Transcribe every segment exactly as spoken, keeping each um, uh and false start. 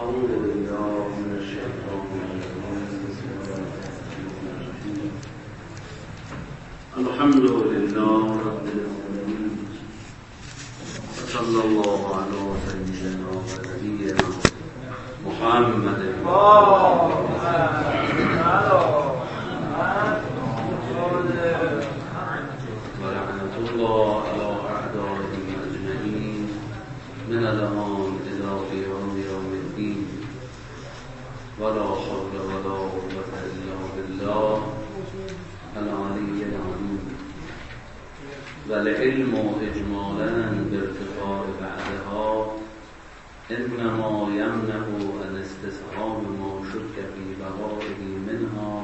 أعوذ بالله من الشيطان الرجيم. الحمد لله رب العالمين، وصلى الله على سيدنا ونبينا محمد ولعنة الله على أعدائهم أجمعين من الآن إلى قيام يوم الدين، ولا حول ولا قوة إلا بالله العلي العظيم. والعلم إجمالا بارتفاع بعدها إنما يمنع عن استصحاب ما شك في بقائه منها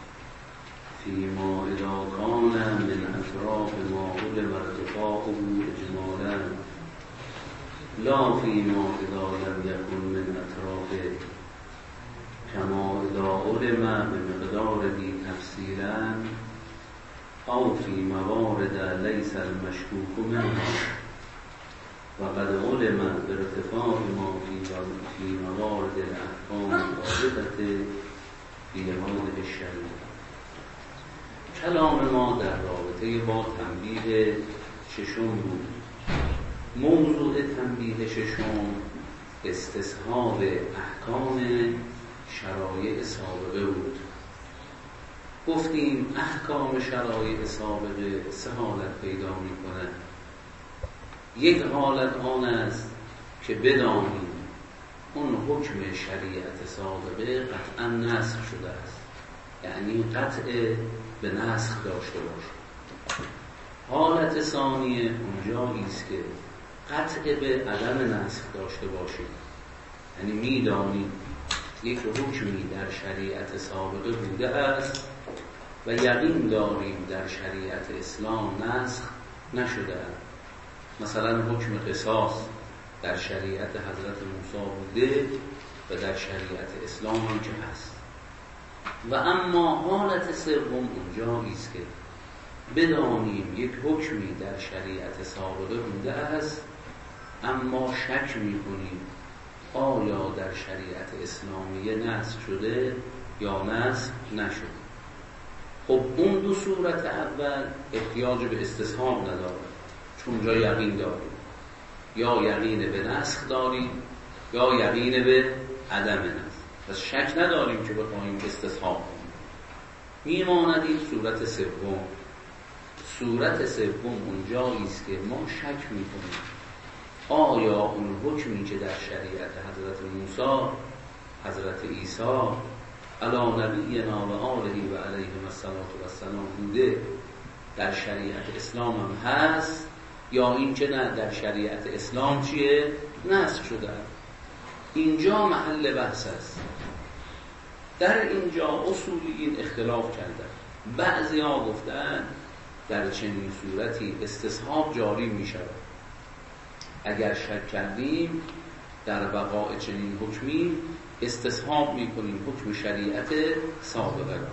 فيما إذا كان من أطراف ما علم ارتفاعه إجمالا، لا فيما إذا لم يكن من أطرافه، كما إذا علم بمقداره تفصيلا أو في موارد ليس المشكوك منها، وقد علم بارتفاع ما في موارد الأحكام الواردة في هذه الشريعة. کلام ما در رابطه با تنبیه ششم بود. موضوع تنبیه ششم استصحاب احکام شرایع سابقه بود. گفتیم احکام شرایع سابقه سه حالت پیدا می‌کنه. یک حالت آن است که بدانیم اون حکم شریعت سابقه قطعا نسخ شده است، یعنی قطع به نسخ داشته باشه. حالت ثانیه اونجایی است که قطع به عدم نسخ داشته باشیم، یعنی میدانیم یک حکمی در شریعت سابقه بوده است و یقین داریم در شریعت اسلام نسخ نشده است. مثلا حکم قصاص در شریعت حضرت موسی بوده و در شریعت اسلام هم که هست. و اما حالت سوم اونجایی است که بدانیم یک حکمی در شریعت سابقه بوده است اما شک می‌کنیم آیا در شریعت اسلامی نسخ شده یا نسخ نشده. خب اون دو صورت اول احتیاج به استصحاب نداره، چون جا یقین داریم، یا یقین به نسخ داریم یا یقین به عدم نسخ، پس شک نداریم که بخواهیم استصحاب کنیم. میماند این صورت سوم. صورت سوم اونجایی است که ما شک میکنیم آیا اون حکمی که در شریعت حضرت موسی، حضرت عیسی علی نبینا و آله و علیهم السلام بوده در شریعت اسلام هم هست، یا این که نه در شریعت اسلام چیه؟ نسخ شده. اینجا محل بحث است. در اینجا اصولیین اختلاف کردن. بعضی ها گفتن در چنین صورتی استصحاب جاری می شود. اگر شک کردیم در بقاء چنین حکمی استصحاب می کنیم حکم شریعت سابقه را.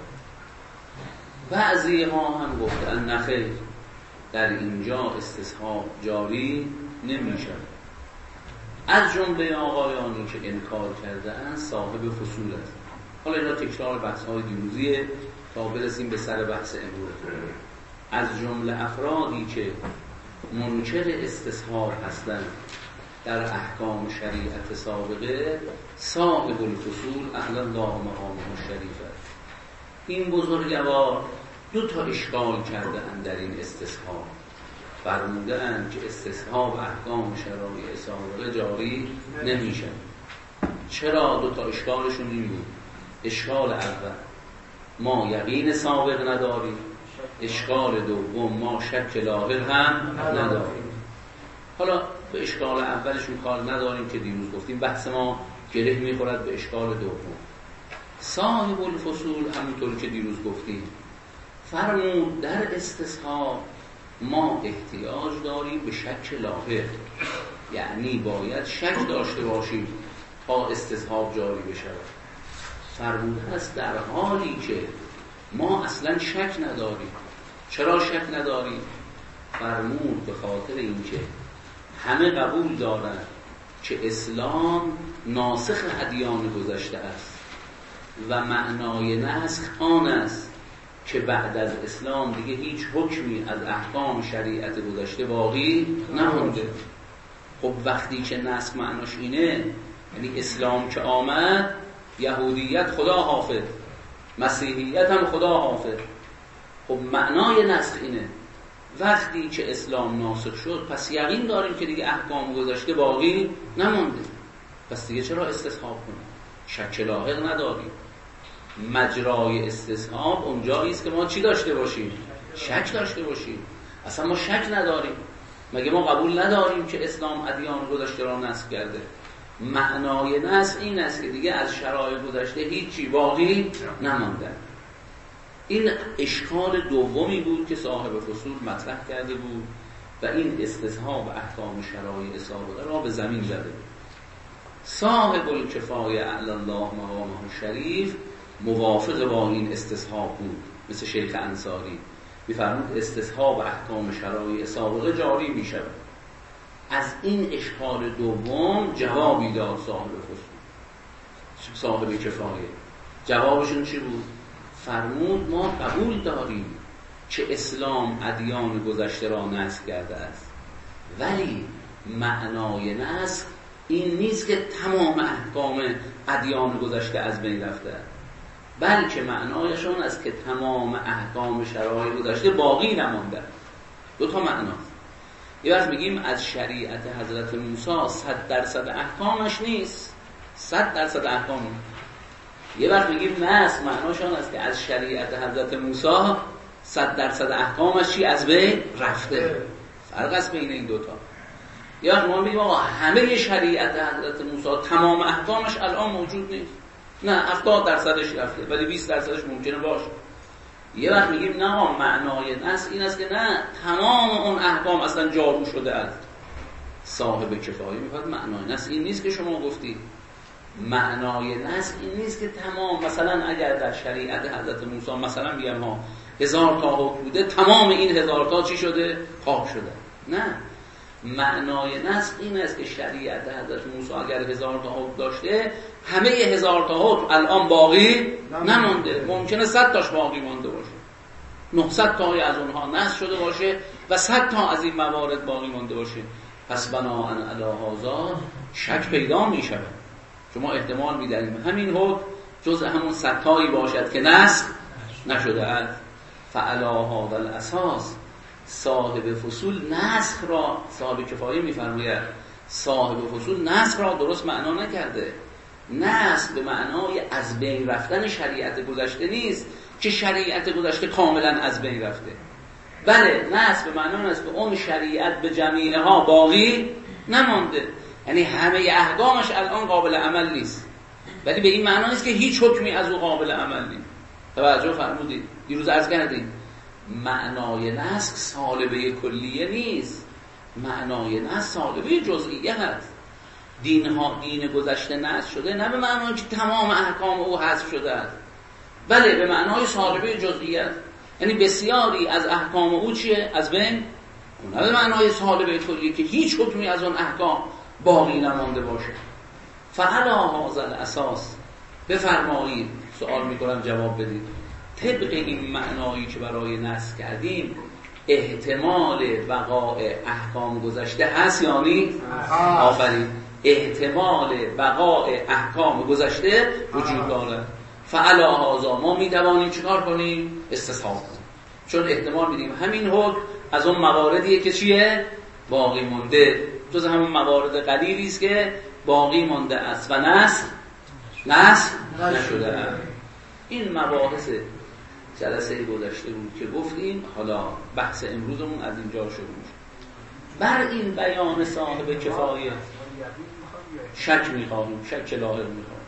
بعضی ها هم گفتن نخیر، در اینجا استصحاب جاری نمی شود. از جمله آقایانی که انکار کرده اند صاحب فصول است. حالا اینا تکرار بحث های دیروزیه تا برسیم به سر بحث امروز. از جمله افرادی که منکر استصحاب هستند در احکام شریعت سابقه صاحب الفصول اهل الله مقامه الشریفه. این بزرگوار دو تا اشکال کرده اند در این استصحاب. فرموده اند که استصحاب احکام شرایع سابقه جاری نمیشه. چرا؟ دو تا اشکالشون این بود. اشکال اول ما یقین سابق نداریم، اشکال دوم ما شک لاحق هم نداریم. حالا به اشکال اولشون کار نداریم که دیروز گفتیم بحث ما گره میخورد به اشکال دوم. صاحب الفصول همونطور که دیروز گفتیم فرمود در استصحاب ما احتیاج داریم به شک لاحق، یعنی باید شک داشته باشیم تا استصحاب جاری بشود. فرموده است در حالی که ما اصلا شک نداریم. چرا شک نداریم؟ فرمود به خاطر اینکه همه قبول دارند که اسلام ناسخ ادیان گذشته است و معنای نسخ آن است که بعد از اسلام دیگه هیچ حکمی از احکام شریعت گذشته باقی نمونده. خب وقتی که نسخ معناش اینه، یعنی اسلام که آمد یهودیت خدا حافظ، مسیحیت هم خدا حافظ. خب معنای نسخ اینه وقتی که اسلام ناسخ شد پس یقین داریم که دیگه احکام گذشته باقی نمونده، پس دیگه چرا استصحاب کنیم؟ شک لاحق نداریم. مجرای استصحاب اونجایی است که ما چی داشته باشیم؟ شک داشته باشیم. اصلا ما شک نداریم. مگه ما قبول نداریم که اسلام ادیان گذشته را نسخ کرده؟ معنای نسخ این است که دیگه از شرایع گذشته هیچی باقی نمانده. این اشکال دومی بود که صاحب فصول مطرح کرده بود و این استصحاب احکام شرایع سابقه را به زمین زده بود. صاحب الکفایه اعلی الله مقامه الشریف موافق با این استصحاب بود، مثل شیخ انصاری می‌فرمود استصحاب احکام شرایع سابقه جاری می‌شود. از این اشکال دوم جوابی داد صاحب فصول، صاحب کفایه. جوابشون چی بود؟ فرمود ما قبول داریم که اسلام ادیان گذشته را نسخ کرده است، ولی معنای نسخ این نیست که تمام احکام ادیان گذشته از بین رفته، بلکه معنایشون است که تمام احکام شرایع گذشته باقی نمانده. دو تا معناست. یه وقت میگیم از شریعت حضرت موسی صد درصد احکامش نیست، صد درصد احکام. یه وقت میگیم نسخ معناشون است که از شریعت حضرت موسی صد درصد احکامش چی از بین رفته. فرق است بین این دوتا. یه وقت ما میگیم آقا همه شریعت حضرت موسی تمام احکامش الان موجود نیست، نه هفتاد درصدش رفته ولی بیست درصدش ممکنه باشه. یه وقت میگیم نه معنای نسخ این است که نه تمام اون احکام اصلا جارو شده است. صاحب کفایه میگه معنای نسخ این نیست که شما گفتید. معنای نسخ این نیست که تمام، مثلا اگر در شریعت حضرت موسی مثلا میگم ها هزار تا حکم بوده، تمام این هزار تا چی شده؟ پاک شده. نه، معنای نسخ این است که شریعت حضرت موسی اگر هزار تا حکم داشته، همه هزار تا حکم الان باقی نمونده. ممکنه صد تاش باقی مانده باشه، نهصد تایی از اونها نسخ شده باشه و صد تا از این موارد باقی مانده باشه. پس بناءً علی هذا شک پیدا میشه. شما احتمال میداریم همین حکم جزء همون صد تایی باشد که نسخ نشده است. فعلی هذا الاساس صاحب فصول نسخ را، صاحب کفایه میفرماید صاحب فصول نسخ را درست معنا نکرده. نسخ به معنای از بین رفتن شریعت گذشته نیست که شریعت گذشته کاملا از بین رفته، بله نسخ به معنای است که اون شریعت به جمیعها باقی نمانده، یعنی همه احکامش الان قابل عمل نیست، ولی به این معنا نیست که هیچ حکمی از او قابل عمل نیست. توجه فرمودید؟ دیروز عرض کردیم معنای نسخ سالبه کلیه نیست، معنای نسخ سالبه جزئیه هست. دین ها دین گذشته نسخ شده نه به معنای که تمام احکام او حذف شده است، بله به معنای سالبه جزئیه است، یعنی بسیاری از احکام او چیه؟ از بین، نه به معنای سالبه کلیه که هیچ حکمی از اون احکام باقی نمانده باشه. فعلی هذا الاساس بفرمایید، سوال میکنم جواب بدید، طبق این معنایی که برای نسخ کردیم احتمال بقای احکام گذشته هست یا نیست؟ آفرین، احتمال بقای احکام گذشته وجود دارد. فعلی هذا ما میتوانیم چیکار کنیم؟ استصحاب کنیم، چون احتمال میدیم همین حکم از اون مواردیه که چیه؟ باقی مونده، جز همون موارد قلیلی است که باقی مانده است و نسخ نسخ نشده است. این مباحث جلسه گذشته بود که گفتیم، حالا بحث امروزمون از اینجا شروع میشه. بر این بیان صاحب کفایه شک میخواهیم، شک لاحق میخواهیم.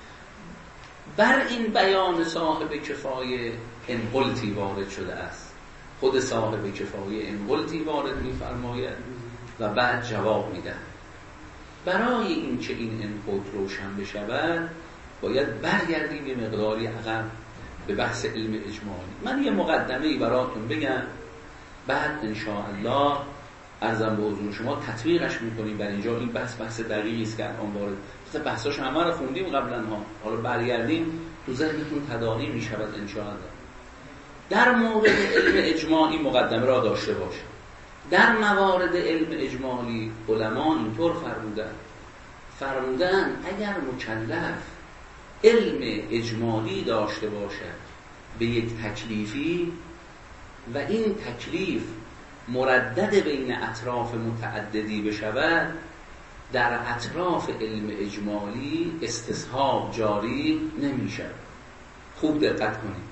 بر این بیان صاحب کفایه انقلتی وارد شده است. خود صاحب کفایه انقلتی وارد میفرماید و بعد جواب میدن. برای این که این انقلت روشن بشود باید برگردیم یه مقداری عقب به بحث علم اجمالی. من یه مقدمه‌ای براتون بگم، بعد انشاءالله عرضم به حضور شما تطبیقش میکنیم بر اینجا. این بحث بحث دقیقی است که الان وارد مثلا بحثاش همه رو خوندیم قبلا ها، حالا برگردیم تو ذهنتون تداعی میشود ان شاء الله. در مورد علم اجمالی مقدمه را داشته باشه. در موارد علم اجمالی علما اینطور فرمودن فرمودن اگر مکلف علم اجمالی داشته باشد به یک تکلیفی و این تکلیف مردد بین اطراف متعددی بشود، در اطراف علم اجمالی استصحاب جاری نمی شود. خوب دقت کنید.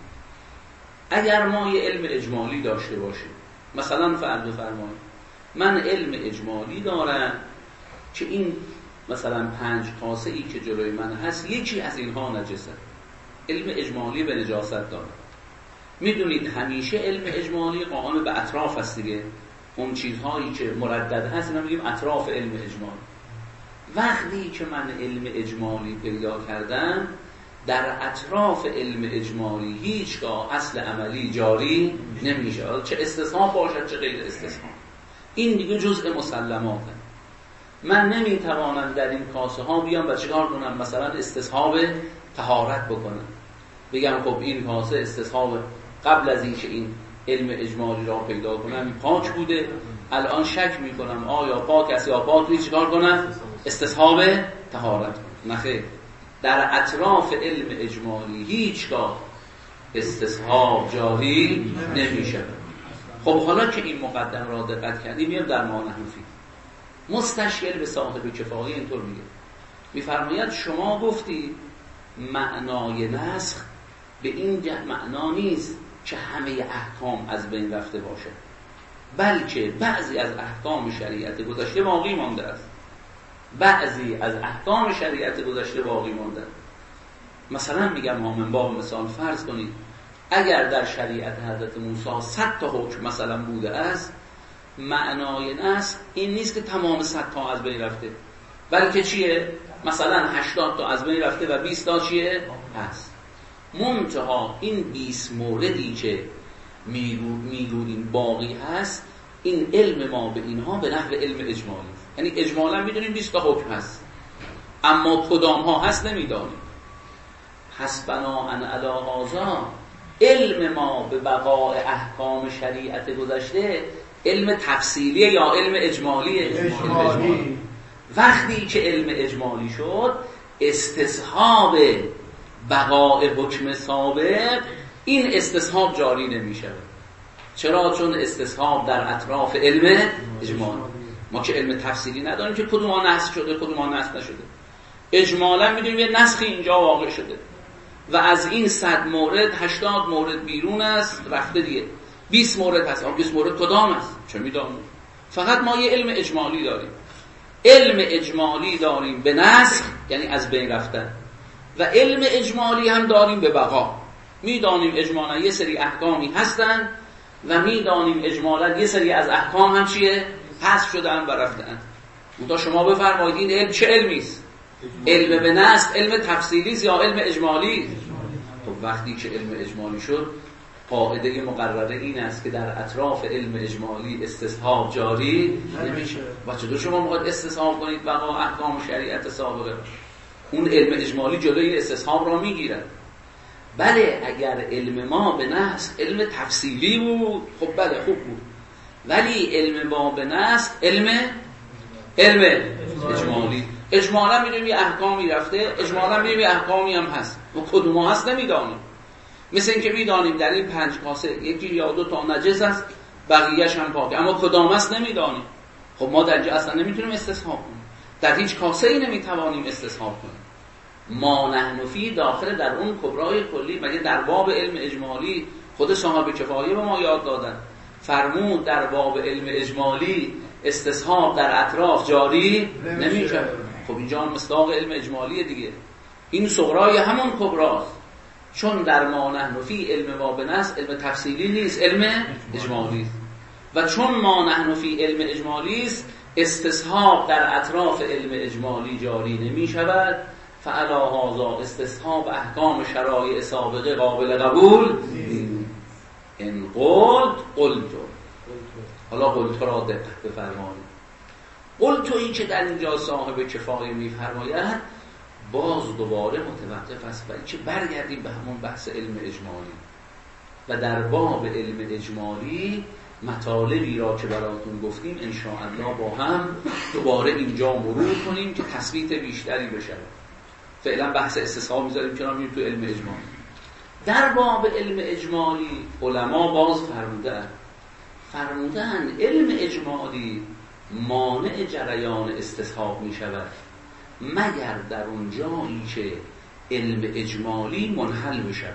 اگر ما یه علم اجمالی داشته باشیم، مثلا فرض بفرمایید من علم اجمالی دارم که این مثلا پنج کاسه ای که جلوی من هست یکی از اینها نجسه، علم اجمالی به نجاست دارم. میدونید همیشه علم اجمالی قائم به اطراف است دیگه، اون چیزهایی که مردد هست اینا میگیم اطراف علم اجمالی. وقتی که من علم اجمالی پیدا کردم، در اطراف علم اجمالی هیچگاه اصل عملی جاری نمیشه، چه استصحاب باشد چه غیر استصحاب. این دیگه جزء مسلماته. من نمیتوانم در این کاسه ها بیام و چیکار کنم؟ مثلا استصحاب طهارت بکنم، بگم خب این کاسه استصحاب قبل از اینکه این علم اجمالی را پیدا کنم پاک بوده، الان شک میکنم آیا پاک است یا پاک نیست، چیکار کنم؟ استصحاب طهارت کنم. نخیر، در اطراف علم اجمالی هیچگاه استصحاب جاری نمیشه. خب حالا که این مقدم را دقت کردیم، میام در ما نحنفی. مستشکل به صاحب کفایه اینطور میگه، میفرماید شما گفتی معنای نسخ به این معنا نیست که همه احکام از بین رفته باشه، بلکه بعضی از احکام شریعت گذشته باقی مانده است. بعضی از احکام شریعت گذشته باقی مانده. مثلا میگم ما من باب مثال فرض کنید اگر در شریعت حضرت موسی صد تا حکم مثلا بوده است، معنای نسخ این نیست که تمام صد تا از بین رفته، بلکه چیه؟ مثلا هشتاد تا از بین رفته و بیست تا چیه؟ هست. منتها این بیست موردی که میگوییم باقی هست، این علم ما به اینها به نحو علم اجمالی، یعنی اجمالا میدونیم بیست تا حکم هست، اما کدام ها هست نمیدانیم. حسبنا ان علی هذا، علم ما به بقاء احکام شریعت گذشته علم تفصیلیه یا علم اجمالیه؟ اجمالی. علم اجمالی. وقتی که علم اجمالی شد، استصحاب بقاء حکم سابق، این استصحاب جاری نمیشه. چرا؟ چون استصحاب در اطراف علم اجمالی. ما که علم تفصیلی نداریم که کدوم ها نسخ شده کدوم ها نسخ نشده. اجمالا میدونیم یه نسخی اینجا واقع شده و از این صد مورد هشتاد مورد بیرون است رفته دیگه، بیست مورد هست. اما بیست مورد کدام است؟ چه میدونیم؟ فقط ما یه علم اجمالی داریم. علم اجمالی داریم به نسخ یعنی از بین رفتن، و علم اجمالی هم داریم به بقا. میدانیم اجمالا یه سری احکامی هستن و میدانیم اجمالا یه سری از احکام هم چیه؟ حذف شدن و رفتن. منتها شما بفرمایید این علم چه علمی است؟ علم به نسخ، علم تفصیلی است یا علم اجمالی؟ خب وقتی که علم اجمالی شد، قاعده مقرره این است که در اطراف علم اجمالی استصحاب جاری نمیشه. و چطور شما میخواید استصحاب کنید بقا احکام شریعت سابقه؟ اون علم اجمالی جلوی این استصحاب را میگیرد. بله اگر علم ما به نسخ علم تفصیلی بود، خب بله خوب بود، ولی علم ما به نسخ علم علم اجمالی. اجمالا میدونیم یه احکامی رفته، اجمالا میدونیم یه احکامی هم هست، و کدوم هست نمیدانیم. مثل اینکه میدانیم در این پنج کاسه یکی یا دو تا نجس است، بقیه‌اش هم پاکه، اما کدام است نمیدانیم. خب ما در اینجا اصلا نمیتونیم استصحاب کنیم، در هیچ کاسه ای نمیتوانیم استصحاب کنیم. ما نحنفی داخل در اون کبرای کلی، مگه در باب علم اجمالی خود صاحب کفایه به ما یاد دادن، فرمود در باب علم اجمالی استصحاب در اطراف جاری نمیشه. خب اینجا مصداق علم اجمالیه دیگه، این صغرای همون کبراست. چون در ما نحنفی علم ما به نسخ علم تفصیلی نیست، علم اجمالی است. و چون ما نحنفی علم اجمالی است، استصحاب در اطراف علم اجمالی جاری نمی شود. فعلی هذا استصحاب احکام شرایع سابقه قابل قبول. ان قلت قلت حالا قلت را دقت بفرمایید. قلتویی که در اینجا صاحب کفایه میفرماید باز دوباره متوقف است، ولی که برگردیم به همون بحث علم اجمالی و در باب علم اجمالی مطالبی را که براتون گفتیم ان شاء الله با هم دوباره اینجا مرور کنیم که تثبیت بیشتری بشه. فعلا بحث استصحاب میذاریم کنار، میریم تو علم اجمالی. در باب علم اجمالی علما باز فرمودن فرمودن علم اجمالی مانع جریان استصحاب می شود مگر در اون جایی که علم اجمالی منحل بشود.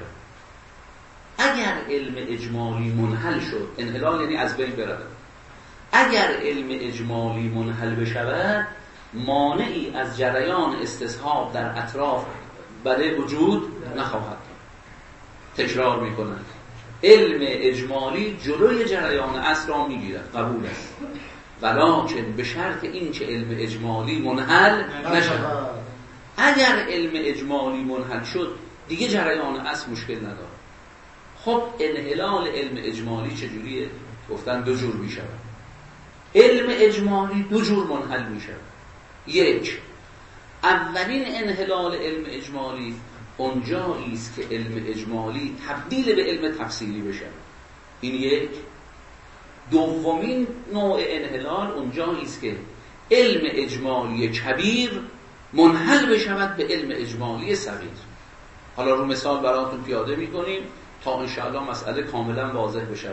اگر علم اجمالی منحل شد، انحلال یعنی از بین برود، اگر علم اجمالی منحل بشود مانعی از جریان استصحاب در اطراف بله وجود نخواهد. تکرار میکنند علم اجمالی جلوی جریان اصل را میگیرد، قبول است، ولکن به شرط این که علم اجمالی منحل نشود. اگر علم اجمالی منحل شد دیگه جریان اصل مشکل نداره. خب انحلال علم اجمالی چجوریه؟ گفتن دو جور میشه. علم اجمالی دو جور منحل میشه. یک، اولین انحلال علم اجمالی اونجایی است که علم اجمالی تبدیل به علم تفصیلی بشه. این یک. دومین نوع انحلال اونجایی است که علم اجمالی کبیر منحل بشود به علم اجمالی صغیر. حالا رو مثال براتون پیاده میکنیم تا انشاءالله مسئله کاملا واضح بشه.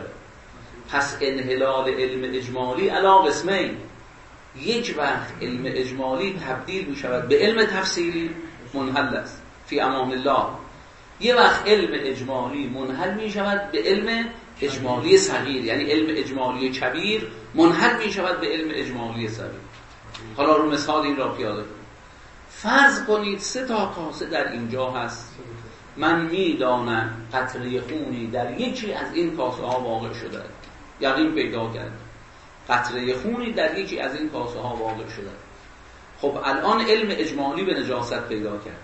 پس انحلال علم اجمالی علی قسمین، یک وقت علم اجمالی تبدیل میشود به علم تفصیلی منحل است فی امان الله، یه وقت علم اجمالی منحل میشود به علم اجمالی صغیر، یعنی علم اجمالی کبیر منحل میشود به علم اجمالی صغیر. حالا رو مثال این را پیاده کنید. فرض کنید سه تا کاسه در اینجا هست، من میدانم قطره خونی در یکی از این کاسه ها واقع شده، یقین پیدا کرد قطره خونی در یکی از این کاسه ها واقع شده. خب الان علم اجمالی به نجاست پیدا کرد.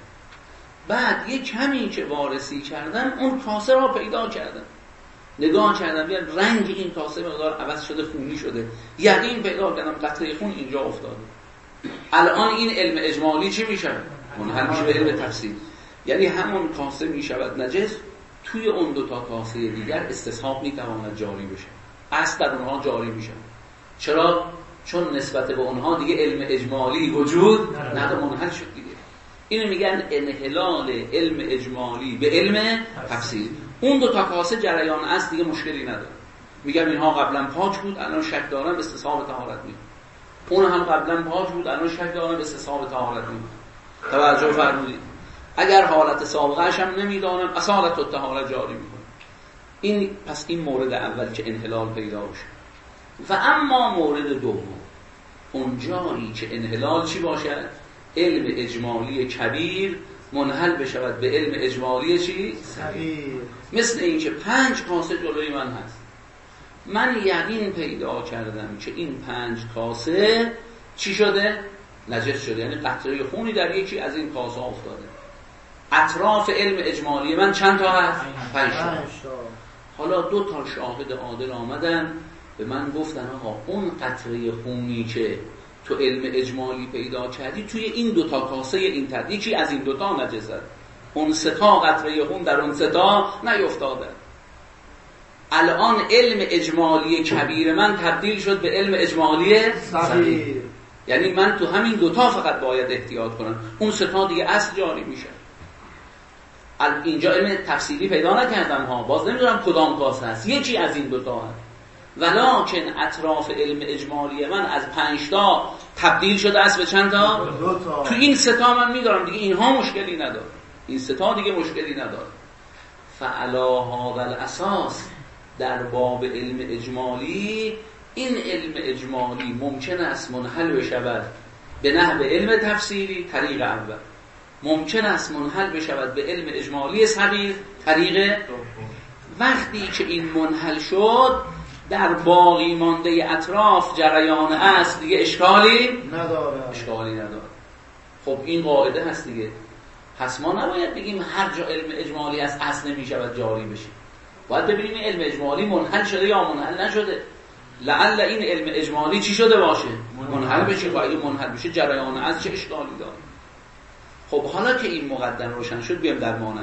بعد یک کمی که وارسی کردن اون کاسه را پیدا کردن، نگاه کردن بیا رنگ این کاسه مقدار عوض شده، خونی شده، یقین پیدا کردم قطره خون اینجا افتاده. الان این علم اجمالی چی میشه؟ منحل میشه به علم تفصیل، یعنی همون کاسه میشود نجس، توی اون دو تا کاسه دیگر استصحاب میتواند جاری بشه، اصل در اونها جاری میشه. چرا؟ چون نسبت به اونها دیگه علم اجمالی وجود نداره، منحل شد دیگه. اینو میگن انحلال علم اجمالی به علم تفصیل. اون دو تا کاسه جریان اصل دیگه مشکلی نداره، میگم اینها قبلا پاک بود الان شک دارم استصحاب طهارت میکنه، اون هم قبلا پاک بود الان شک دارم استصحاب طهارت میکنه. توجه فرمودید؟ اگر حالت سابقه‌اش هم نمیدانم اصالت الطهارت جاری میکنه. این پس این مورد اول که انحلال پیدا بشه. و اما مورد دوم اونجایی که انحلال چی باشد؟ علم اجمالی کبیر منحل بشود به علم اجمالی چی؟ صغیر. مثل این که پنج کاسه جلوی من هست، من یقین پیدا کردم که این پنج کاسه چی شده؟ نجس شده، یعنی قطره خونی در یکی از این کاسه افتاده. اطراف علم اجمالی من چند تا هست؟ پنج تا. حالا دو تا شاهد عادل آمدن به من گفتن آقا اون قطره خونی که تو علم اجمالی پیدا کردی توی این دو تا کاسه این تر، یکی از این دو تا نجست، اون سه تا قطره خون در اون سه تا نیفتاده. الان علم اجمالی کبیر من تبدیل شد به علم اجمالی صغیر، یعنی من تو همین دو تا فقط باید احتیاط کنم، اون سه تا دیگه اصل جاری میشه. اینجا علم تفصیلی پیدا نکردم ها، باز نمیدونم کدام کاسه هست، یکی از این دو تا هست، ولکن اطراف علم اجمالی من از پنج تا تبدیل شده است به چند تا؟ دو تا. تو این سه تا من میدارم دیگه اینها مشکلی نداره، این سه تا دیگه مشکلی نداره. فعلا هذا الاساس در باب علم اجمالی این علم اجمالی ممکن است منحل بشود به نحو علم تفسیری طریق اول، ممکن است منحل بشود به علم اجمالی صغیر طریق وقتی که این منحل شد در باقی مانده اطراف جریان اصل دیگه اشکالی نداره اشکالی نداره. خب این قاعده هست دیگه. پس ما نباید بگیم هر جا علم اجمالی از اصل نمیشود جاری بشه، باید ببینیم علم اجمالی منحل شده یا منحل نشده. لعل این علم اجمالی چی شده باشه؟ منحل بشه. و اگه منحل بشه جریان از چه اشکالی داره؟ خب حالا که این مقدم روشن شد بیام در مانع.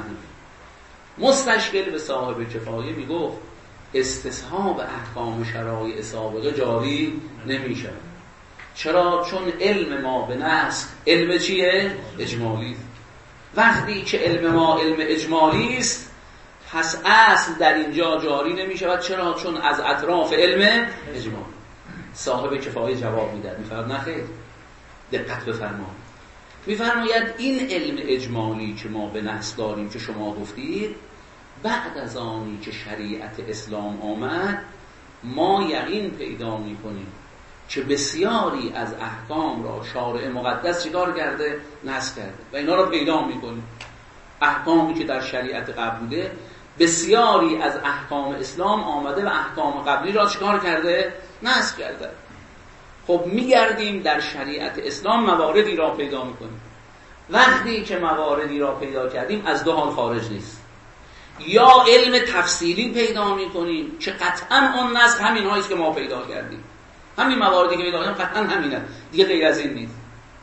مستشکل به صاحب کفایه میگفت استصحاب احکام شرایع سابقه جاری نمیشه. چرا؟ چون علم ما به نسخ علم چیه؟ اجمالی. وقتی که علم ما علم اجمالی است پس اصل در اینجا جاری نمیشه. چرا؟ چون از اطراف علم اجمالی. صاحب کفایه جواب میداد، میفرماید نه خیر، دقت بفرمایید. میفرماید این علم اجمالی که ما به نص داریم که شما گفتید، بعد از آنی که شریعت اسلام آمد ما یقین پیدا میکنیم که بسیاری از احکام را شارع مقدس چیکار کرده؟ نص کرده و اینا را پیدا میکنیم. احکامی که در شریعت قبل بوده بسیاری از احکام اسلام آمده و احکام قبلی را چیکار کرده؟ نص کرده. خب میگردیم در شریعت اسلام مواردی را پیدا میکنیم. وقتی که مواردی را پیدا کردیم از دو حال خارج نیست. یا علم تفصیلی پیدا میکنیم که قطعا اون نسخ همین هاییست که ما پیدا کردیم، همین مواردی که پیدا کردیم قطعا همینه، دیگه غیر از این نیست.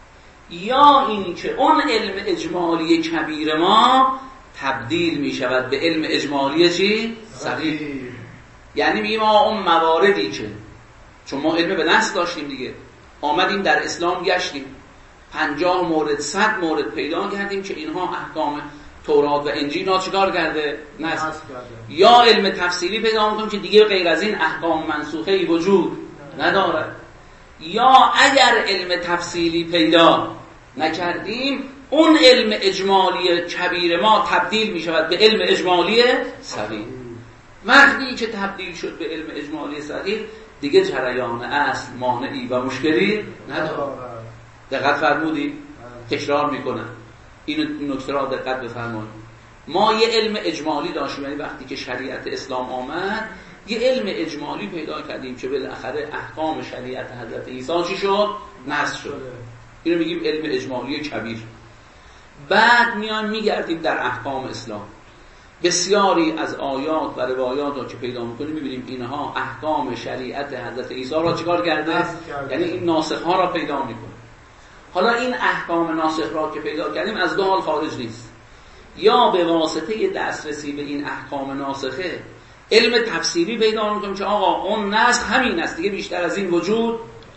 یا این که اون علم اجمالی کبیر ما تبدیل میشود به علم اجمالی چی؟ صغیر. یعنی میگیم ما اون مواردی که چون ما علم به نص داشتیم دیگه، آمدیم در اسلام گشتیم پنجاه مورد صد مورد پیدا کردیم که اینها احکام تورات و انجیل را چیکار کرده؟ نص کرده. یا علم تفصیلی پیدا میکنیم که دیگه غیر از این احکام منسوخه ای وجود ندارد. یا اگر علم تفصیلی پیدا نکردیم اون علم اجمالی کبیر ما تبدیل میشود به علم اجمالی صغیر. وقتی که تبدیل شد به علم اجمالی صغیر دیگه جریان اصل مانعی و مشکلی نداره. دقت فرمودید؟ تکرار میکنم این نکته را دقت بفرمایید. ما یه علم اجمالی داشتیم، یعنی وقتی که شریعت اسلام آمد یه علم اجمالی پیدا کردیم که بالاخره احکام شریعت حضرت عیسی چی شد؟ نص شد. اینو میگیم علم اجمالی کبیر. بعد میان میگردیم در احکام اسلام، بسیاری از آیات و روایات را که پیدا میکنیم میبینیم اینها احکام شریعت حضرت عیسی را چیکار کرده؟ یعنی این ناسخ ها را پیدا میکنیم. حالا این احکام ناسخ را که پیدا کردیم از دو حال خارج نیست. یا به واسطه دسترسی به این احکام ناسخه علم تفسیری پیدا میکنیم که آقا اون نسخ همین است دیگه بیشتر از این وجود،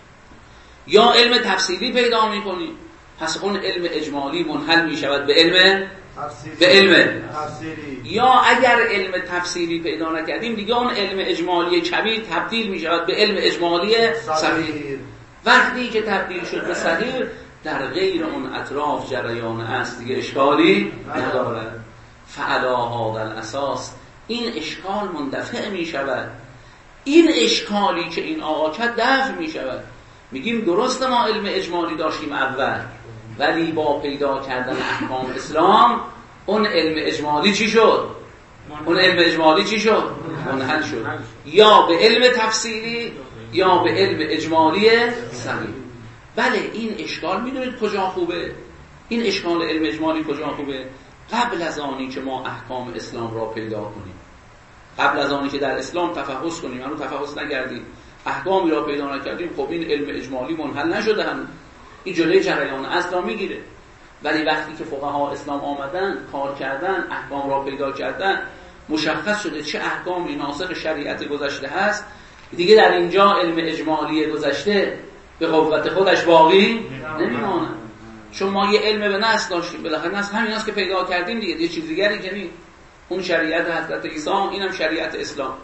یا علم تفسیری پیدا میکنیم پس اون علم اجمالی منحل میشود به علم تفسیری. به علم تفسیری. یا اگر علم تفسیری پیدا نکردیم دیگه اون علم اجمالی کبیر تبدیل میشود به علم اجمالی صغیر. وقتی که تبدیل شد به صغیر در غیر اون اطراف جریان است دیگه اشکالی ندارد. فعلا هذا الاساس این اشکال مندفع می شود. این اشکالی که این آقا کرد دفع می شود. میگیم درست ما علم اجمالی داشتیم اول، ولی با پیدا کردن احکام اسلام اون علم اجمالی چی شد؟ اون علم اجمالی چی شد؟ منحل شد. یا به علم تفصیلی یا به علم اجمالی صغیر. بله این اشکال میدونید کجا خوبه؟ این اشکال علم اجمالی کجا خوبه؟ قبل از آنی که ما احکام اسلام را پیدا کنیم، قبل از آنی که در اسلام تفحص کنیم، منو تفحص نکردیم، احکامی را پیدا نکردیم، خب این علم اجمالی منحل نشده، هم این جلوی جریان اصل را میگیره. ولی وقتی که فقها اسلام آمدن، کار کردن، احکام را پیدا کردن، مشخص شده چه احکامی ناسخ شریعت گذشته هست، دیگه در اینجا علم اجمالی گذشته به قوت خودش باقی نمیمونه. چون ما یه علم به نص داشتیم، بالاخره نص همین است که پیدا کردیم دیگه، یه چیز دیگری که نیست. اون شریعت حضرت عیسی، اینم شریعت اسلام.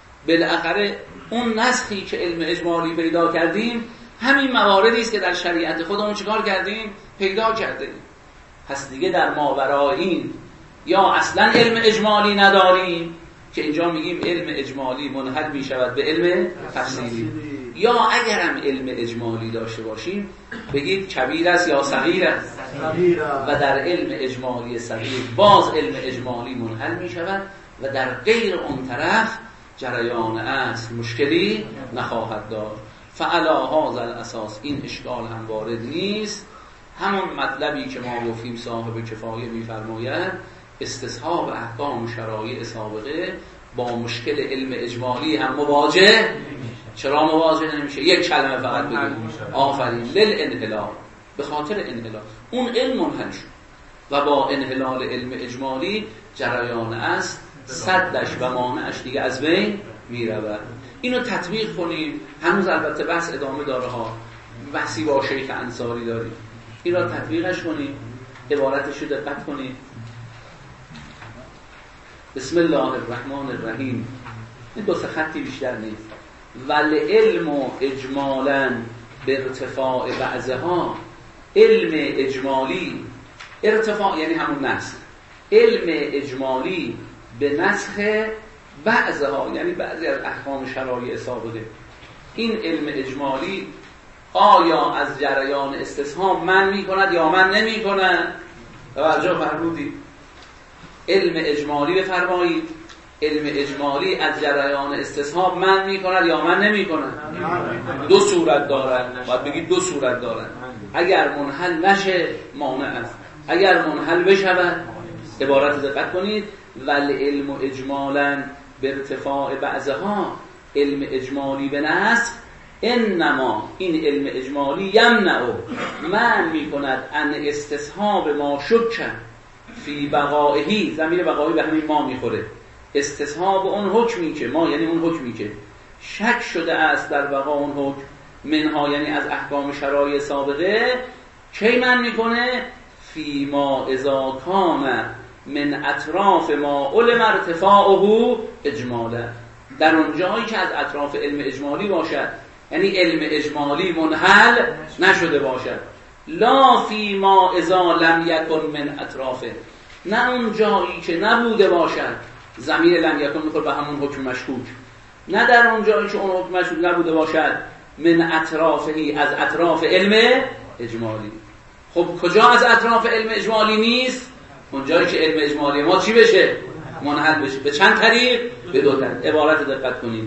بالاخره اون نسخی که علم اجمالی پیدا کردیم همین مواردی است که در شریعت خودمون چیکار کردیم؟ پیدا کردیم. پس دیگه در ماورای این یا اصلا علم اجمالی نداریم که اینجا میگیم علم اجمالی منحل می شود به علم تفصیلی، یا اگرم علم اجمالی داشته باشیم بگید کبیر است یا صغیر است، و در علم اجمالی صغیر باز علم اجمالی منحل می شود و در غیر اون طرف جریان اصل مشکلی نخواهد داشت. فعلا هذا الاساس این اشکال هم وارد نیست. همون مطلبی که ما گفتیم صاحب کفایه می‌فرماید استصحاب احکام شرایع سابقه با مشکل علم اجمالی هم مواجه چرا مواجه نمیشه؟ یک کلمه فقط بگیم آفرین للانحلال، به خاطر انحلال اون علم منحل شد و با انحلال علم اجمالی جریان است صدش و مانعش دیگه از بین میرود. اینو تطبیق کنیم. هنوز البته بحث ادامه داره ها، بحثی با شیخ انصاری داریم، این را تطبیقش کنیم، عبارتش رو دقت کنیم. بسم الله الرحمن الرحیم. این دو سه خطی بیشتر نیست. والعلم اجمالا به ارتفاع بعضها، علم اجمالی ارتفاع یعنی همون نسخ، علم اجمالی به نسخ بعضها یعنی بعضی از احکام شرایع سابقه. این علم اجمالی آیا از جریان استصحاب من می کند یا من نمی کند؟ توجه فرمودید. علم اجمالی بفرمایید، علم اجمالی از جریان استصحاب من می کند یا من نمی کند؟ دو صورت دارد. باید بگید دو صورت دارد. اگر منحل نشه مانع است، اگر منحل بشود. عبارت دقت کنید. والعلم اجمالا به ارتفاع بعضها، علم اجمالی به نسخ، انما این علم اجمالی یمنع من می کند ان استصحاب ما شک فی بقائهی، ضمیر بقایی به همین ما میخوره، استصحاب اون حکمی که ما یعنی اون حکمی که شک شده است در بقا اون حکم، منها یعنی از احکام شرایع سابقه، کی من میکنه؟ فی ما اذا کان من اطراف ما علم ارتفاعه اجمالا، در اون جایی که از اطراف علم اجمالی باشد، یعنی علم اجمالی منحل نشده باشد. لا فی ما اذا لم یکن من اطرافه، نه اون جایی که نبوده باشد، ضمیر لم یکن میخوره به همون حکم مشکوک، نه در اون جایی که اون حکم مشکوک نبوده باشد، من اطرافهی از اطراف علم اجمالی. خب کجا از اطراف علم اجمالی نیست؟ اون جایی که علم اجمالی ما چی بشه؟ منحل بشه. به چند طریق؟ به دو طریق. عبارت دقت کنید.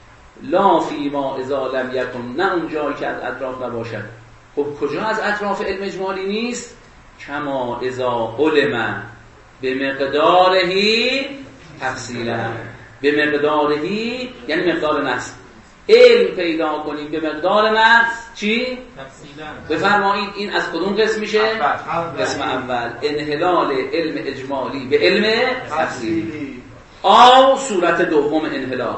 لا فی ما اذا لم یکن، نه اون جایی که از اطراف نباشد. خب کجا از اطراف علم اجمالی نیست؟ کما اذا علم به مقدارهی تفصیلا، به مقدارهی یعنی مقدار نص، علم پیدا کنیم به مقدار نص چی؟ تفصیلا. بفرمایید این از کدوم قسم میشه؟ قسم اول، انحلال علم اجمالی به علم تفصیلی. آو صورت دوم انحلال،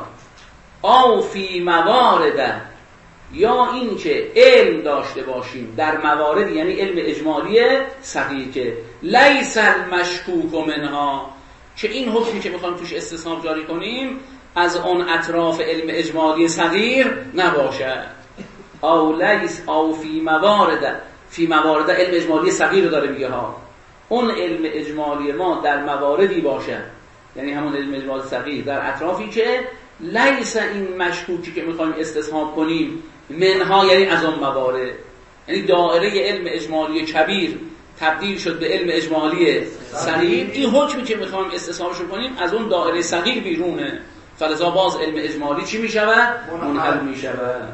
آو فی موارد، یا این که علم داشته باشیم در موارد یعنی علم اجمالی صغیر که لیس المشکوک منها، که این حکمی که میخوایم توش استثناء جاری کنیم از اون اطراف علم اجمالی صغیر نباشد. او لیس او فی موارد، فی موارد علم اجمالی صغیر رو داره میگه ها، اون علم اجمالی ما در مواردی باشد، یعنی همون علم اجمالی صغیر در اطرافی که لیس این مشکوکی که میخوایم استصحاب کنیم منها یعنی از اون موارد، یعنی دایره علم اجمالی کبیر تبدیل شد به علم اجمالی صغیر، این حکمی که میخوایم استصحابش کنیم از اون دایره صغیر بیرونه، فلذا باز علم اجمالی چی میشود؟ منحل میشود.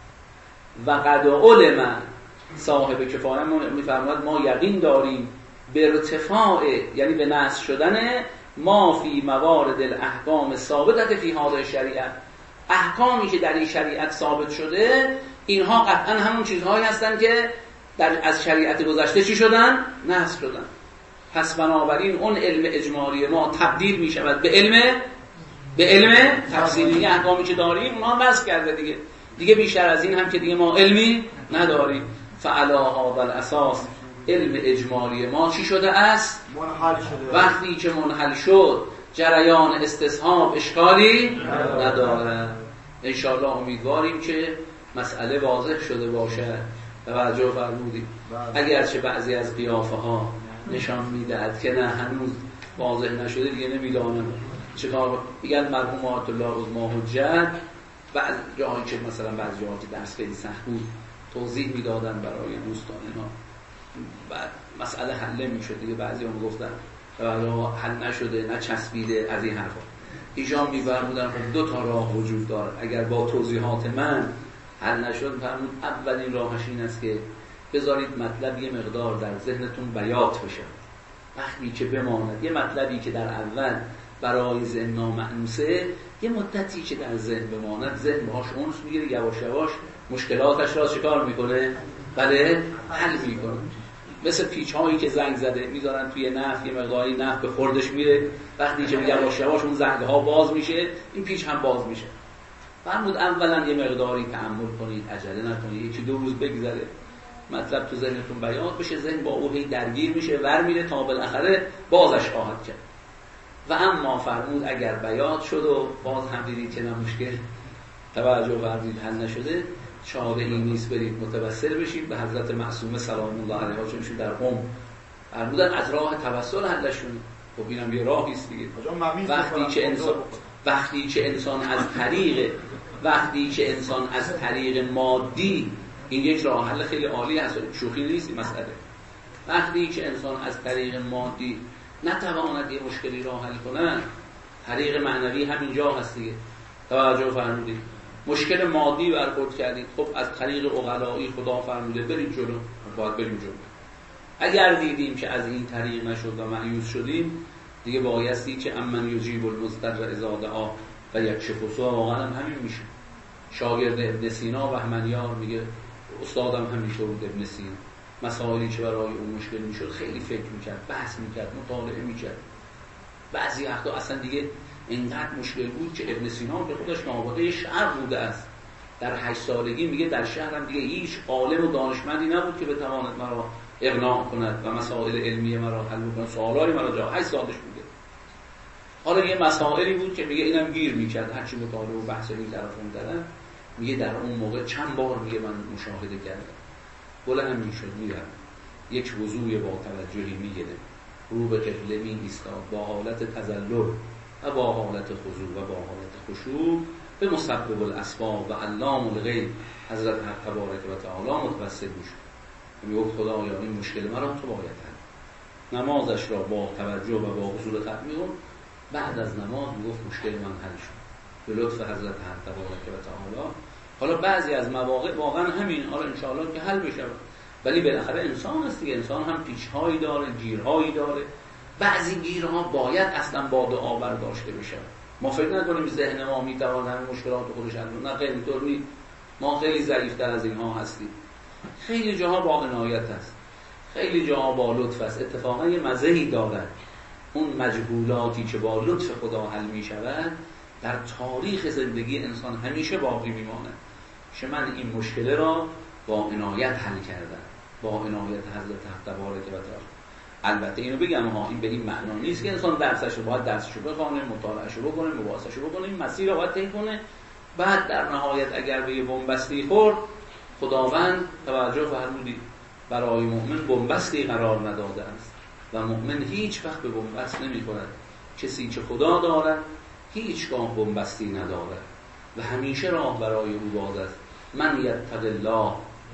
و قد علم، صاحب کفایه میفرماید ما یقین داریم به ارتفاع یعنی به نص شدن ما فی موارد الاحکام ثابتت فی هذه شریعت، احکامی که در این شریعت ثابت شده اینها قطعا همون چیزهایی هستن که در از شریعت گذشته چی شدن؟ نص شدن. پس بنابراین اون علم اجمالی ما تبدیل می شود به علم به علم تفصیلی، احکامی که داریم اونها بس کرده دیگه دیگه بیشتر از این هم که دیگه ما علمی نداریم. فعلا هذا الاساس علم اجمالی ما چی شده است؟ منحل شده. وقتی که منحل شد جریان استصحاب اشکالی نداره. انشاءالله امیدواریم که مسئله واضح شده باشد. توجه فرمودید. اگرچه بعضی از قیافه ها نشان میدهد که نه هنوز واضح نشده، دیگه نمیدانم چیکار. میگن مرحوم آیت الله عظما حجت بعض جاهایی که مثلا بعضی جاها که درس خیلی سخت بود توضیح میدادن برای دوستان اینا، بعد مسئله حل میشد دیگه، بعضی هم گفتن حل نشده نه چسبیده از این حرفا. ایشان می‌فرمودن خب دو تا راه وجود داره، اگر با توضیحات من حل نشد فرمود اولین راهش این است که بذارید مطلب یه مقدار در ذهنتون بیات بشه، وقتی که بماند یه مطلبی که در اول برای ذهن نامأنوسه یه مدتی که در ذهن بماند، ذهن باهاش اونس میگیره، یواش یواش مشکلاتش را چیکار میکنه؟ بله حل میکنه. مثل پیچ هایی که زنگ زده میذارن توی نفت، یه مقداری نفت به خوردش میره، وقتی که یواش یواش اون زنگ ها باز میشه، این پیچ هم باز میشه. فرمود اولا یه مقداری تأمل کنید، عجله نکنید، یکی دو روز بگذره، مطلب تو ذهنتون بیان بشه، ذهن با او هی درگیر میشه، ور میره تا بالاخره بازش خواهد کرد. و اما فرمود اگر بیان شد و باز هم دیدید که مشکل توجه فرمودید حل نشده، چاره این نیست برید متوسل بشید به حضرت معصومه سلام الله علیها، چون در قم فرمودن از راه توسل حلشون. خب اینم یه راهی است دیگه. وقتی که انسان وقتی که انسان از طریق وقتی که انسان از طریق مادی، این یک راه حل خیلی عالی هست، شوخی نیست این مسئله. وقتی که انسان از طریق مادی نتواند یه مشکلی راه حل کنه، طریق معنوی همینجا هست دیگه. توجه فرمودید. مشکل مادی برخورد کردید، خب از طریق عقلایی خدا فرموده بریم جلو، باید بریم جلو. اگر دیدیم که از این طریق نشد و مایوس شدیم، دیگه بایستی که امن یجیب المضطر اذا دعا و یکشف السوء، واقعا هم همین میشه. شاگرد ابن سینا بهمنیار میگه استادم همینطور بود. ابن سینا مسائلی که برای اون مشکل میشد خیلی فکر میکرد، بحث میکرد، مطالعه میکرد. بعضی وقتا اصلا دیگه اینقدر مشکل بود که ابن سینا که خودش نابغه شهر بوده است، در هشت سالگی میگه در شهرم دیگه هیچ عالم و دانشمندی نبود که بتواند مرا اقناع کند و مسائل علمی مرا حل کند. سوالایی مرا جا هشت سالش بوده. حالا یه مسائلی بود که میگه اینم گیر میکرد، هرچی مطالعه و بحث این طرفون دادن، میگه در اون موقع چند بار میگه من مشاهده کردم، بلند میشد میرم، یک وضوی با توجهی میگیره، رو به قبله می ایستاد با حالت تذلل و با حالت خضوع و با حالت خشوع به مسبب الاسباب و علام الغیب حضرت حق تبارک و تعالی متوسل میشد. میگفت خدایا این مشکل مرا تو باید حل. نمازش را با توجه و با حضور ختم می‌کرد. بعد از نماز میگفت مشکل من حل شد به لطف حضرت حق تبارک و تعالی. حالا بعضی از مواقع واقعا همین، حالا ان شاء الله که حل بشه، ولی بالاخره انسان است دیگه. انسان هم پیچ‌هایی داره، گیرهایی داره. بعضی گیرها باید اصلا با دعا برداشته بشه. ما فکر نکنیم ذهن ما میتواند همین مشکلات خودش حل کنه. نه، خیلی اینطور نیست. ما خیلی ضعیف‌تر از اینها هستیم. خیلی جاها با عنایت است، خیلی جاها با لطف است. اتفاقا یه مزهی دارد اون مجهولاتی که با لطف خدا حل می شود، در تاریخ زندگی انسان همیشه باقی میماند. که من این مشکل را با عنایت حل کردم، با عنایت حضرت حق تبارک و تعالی. البته اینو بگم ها، این به این معنا نیست که انسان درسش رو باید درسش رو بخونه، مطالعه‌اش رو بکنه، مباحثش رو بکنه، این مسیر رو باید طی کنه، بعد در نهایت اگر به یه بنبستی خورد، خداوند توجه فرمودید برای مؤمن بنبستی قرار نداده است و مؤمن هیچ وقت به بنبست نمی‌خورد. کسی که خدا دارد هیچگاه بنبستی ندارد و همیشه راه برای او باز است. من یتق الله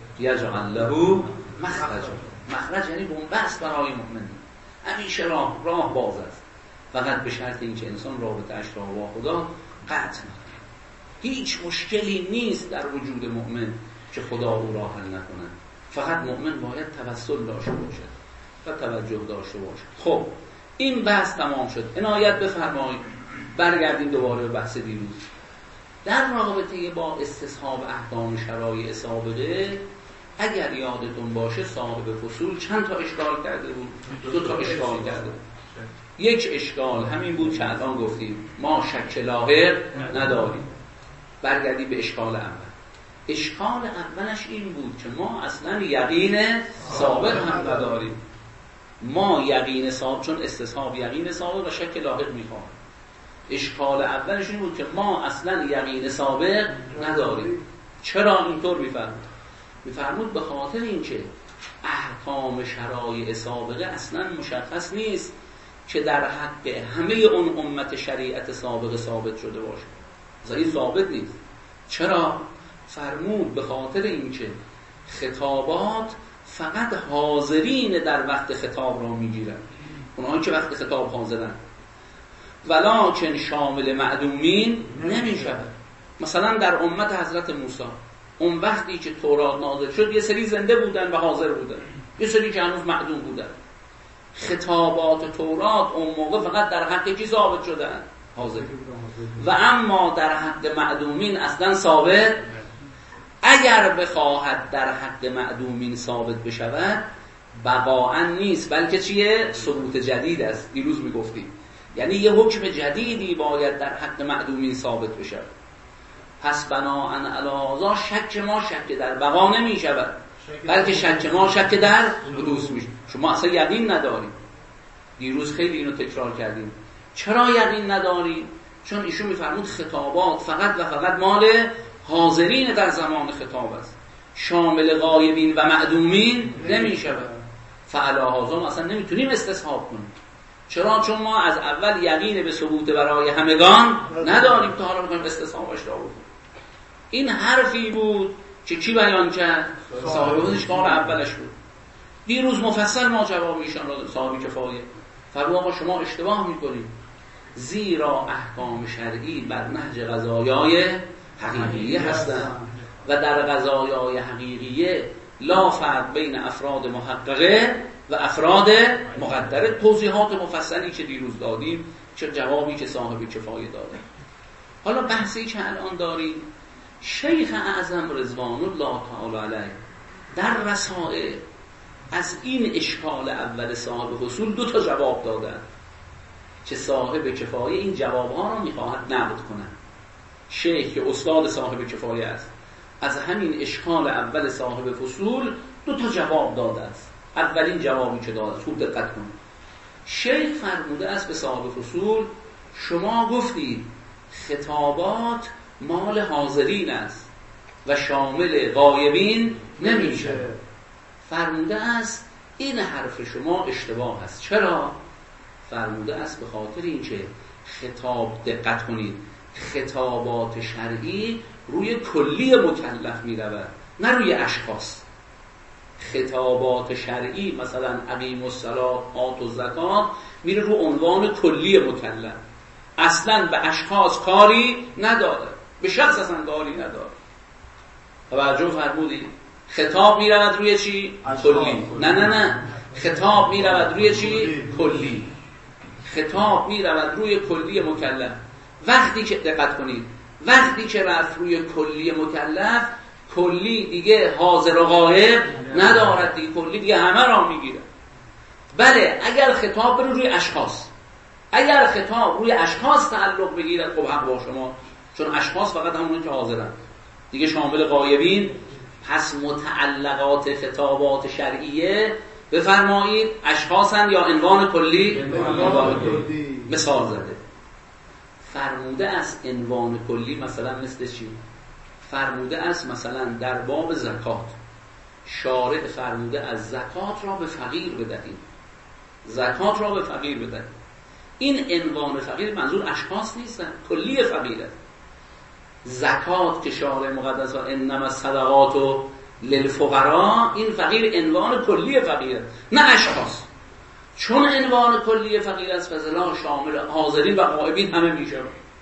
یجعل له مخرجا. مخرج یعنی بنبست برای مؤمن، همیشه راه راه باز است، فقط به شرط اینکه انسان رابطه‌اش را با خدا قطع نکند. هیچ مشکلی نیست در وجود مؤمن که خدا او را حل نکند. فقط مؤمن باید توسل داشته باشد و توجه داشته باشد. خب این بحث تمام شد. عنایت بفرمایید برگردیم دوباره به بحث دیروز. در رابطه با استصحاب احکام شرایع سابقه، اگر یادتون باشه صاحب فصول چند تا اشکال کرده بود؟ دو تا اشکال کرده بود. یک اشکال همین بود که الان گفتیم ما شک لاحق نداریم. برگردیم به اشکال اول. اشکال اولش این بود که ما اصلا یقین ثابت هم نداریم. ما یقین ثابت، چون استصحاب یقین ثابت و شک لاحق میخواد. اشکال اولش این بود که ما اصلا یقین ثابت نداریم. چرا اینطور میفرمود؟ میفرمود به خاطر اینکه احکام شرایع سابقه اصلا مشخص نیست که در حق همه اون امت شریعت سابقه ثابت شده باشه. مثلا این ثابت نیست. چرا؟ فرمود به خاطر اینکه خطابات فقط حاضرین در وقت خطاب را میگیرن، اونهایی که وقت خطاب حاضرن، ولکن شامل معدومین نمیشود. مثلا در امت حضرت موسی اون وقتی که تورات نازل شد یه سری زنده بودن و حاضر بودن، یه سری که هنوز معدوم بودن. خطابات تورات اون موقع فقط در حق کی ثابت شدن؟ حاضرین. و اما در حق معدومین اصلا ثابت، اگر بخواهد در حق معدومین ثابت بشود بقاعا نیست، بلکه چیه؟ ثبوت جدید است. دیروز میگفتیم یعنی یه حکم جدیدی باید در حق معدومین ثابت بشود. پس بناءً علی هذا شک ما شک در بقا نمی شود، بلکه شک ما شک در حدوث میشه. شما اصلا یقین ندارید. دیروز خیلی اینو تکرار کردیم. چرا یقین ندارید؟ چون ایشون میفرمود خطابات فقط و فقط مال حاضرین در زمان خطاب است، شامل غایبین و معدومین نمی شود. فعلی هذا ما اصلا نمیتونیم استصحاب کنیم. چرا؟ چون ما از اول یقین به ثبوت برای همگان نداریم تا حالا میخوایم استصحابش را بکنیم. این حرفی بود که کی بیان کرد؟ صاحب اشکال اولش بود. دیروز مفصل ما جواب ایشان را صاحب کفایه فرمود آقا شما اشتباه میکنید، زیرا احکام شرعی بر نهج قضایای حقیقیه هستند و در قضایای حقیقیه لا فرق بین افراد محققه و افراد مقدره. توضیحات مفصلی که دیروز دادیم، چه جوابی که صاحب کفایه داده. حالا بحثی که الان داریم، شیخ اعظم رضوان الله تعالی علیه در رسائل از این اشکال اول صاحب حصول دو تا جواب دادن که صاحب کفایه این جوابها رو میخواهد نقد کنه. شیخ که استاد صاحب کفایه است از همین اشکال اول صاحب فصول دو تا جواب داده است. اولین جوابی که داده، خوب دقت کن. شیخ فرموده است به صاحب فصول شما گفتید خطابات مال حاضرین است و شامل غایبین نمیشه. فرموده است این حرف شما اشتباه است. چرا؟ فرموده است به خاطر اینکه خطاب، دقت کنید، خطابات شرعی روی کلی مکلف می رود نه روی اشخاص. خطابات شرعی مثلا اقیم الصلاة آتوا الزکات میره رو عنوان کلی مکلف، اصلا به اشخاص کاری نداره، به شخص اصلا کاری نداره. توجه فرمودید؟ خطاب می رود روی چی؟ کلی. نه نه نه خطاب می رود روی چی؟ کلی. خطاب می رود روی کلی مکلف. وقتی که دقت کنید، وقتی که رفت روی کلی مکلف، کلی دیگه حاضر و غایب ندارد دیگه، کلی دیگه همه را میگیره. بله اگر خطاب بره روی اشخاص، اگر خطاب روی اشخاص تعلق بگیرد خب حق با شما، چون اشخاص فقط همون که حاضرن دیگه شامل غایبین. پس متعلقات خطابات شرعیه بفرمایید اشخاصن یا عنوان کلی؟ عنوان کلی. مثال زده فرموده است عنوان کلی مثلا مثل چی؟ فرموده است مثلا در باب زکات شارع فرموده از زکات را به فقیر بدهید، زکات را به فقیر بدهید. این عنوان فقیر منظور اشخاص نیستن، کلی فقیر است. زکات که شارع مقدس و انما الصدقات للفقراء، این فقیر عنوان کلی فقیر است نه اشخاص. چون عنوان کلی فقیر است فضلا شامل حاضرین و غایبین همه میشه.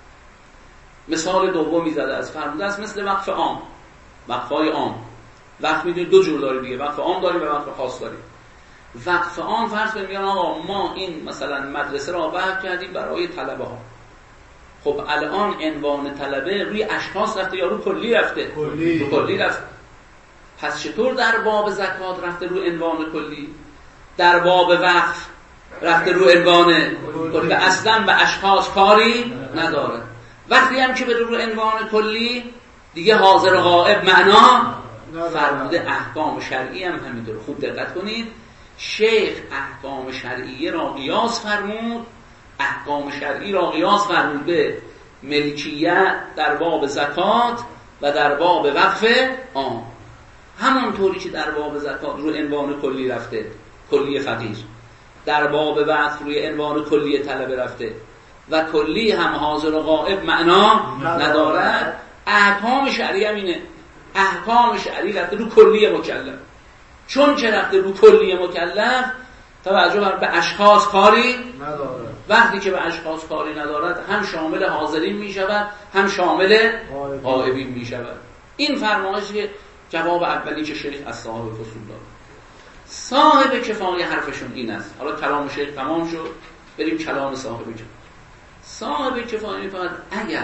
مثال دومی زده است فرموده است مثل وقف عام، وقفای عام. وقف میدونید دو جور داریم دیگه، وقف عام داریم و وقف خاص داریم. وقف عام فرض کنید میگن آقا ما این مثلا مدرسه را وقف کردیم برای طلبه ها. خب الان عنوان طلبه روی اشخاص رفته یا رو کلی رفته؟ کلی. رو کلی رفته. پس چطور در باب زکات رفته رو عنوان کلی؟ در باب وقف رفته رو عنوان کلی، اصلا به اشخاص کاری نداره. وقتی هم که بره رو عنوان کلی دیگه حاضر و غائب معنا فرموده. احکام شرعی هم همینطور. خوب دقت کنید، شیخ احکام شرعیه را قیاس فرمود، احکام شرعی را قیاس فرمود به ملکیت در باب زکات و در باب وقف عام. همونطوری که در باب زکات رو عنوان کلی رفته، کلی فقیر، در باب وقف روی عنوان کلی طلبه رفته و کلی هم حاضر و غائب معنا ندارد. احکام شرعی هم اینه، احکام شرعی رفته رو کلی مکلف. چون که رفته رو کلی مکلف توجه به اشخاص کاری ندارد. وقتی که به اشخاص کاری ندارد هم شامل حاضرین می شود هم شامل غائبین می شود. این فرمایشی که جواب اولی که شیخ از صاحب فصول داد. صاحب کفایه حرفشون این است. حالا کلام شیخ تمام شد، بریم کلام صاحب کفایه. صاحب کفایه میفرماید اگر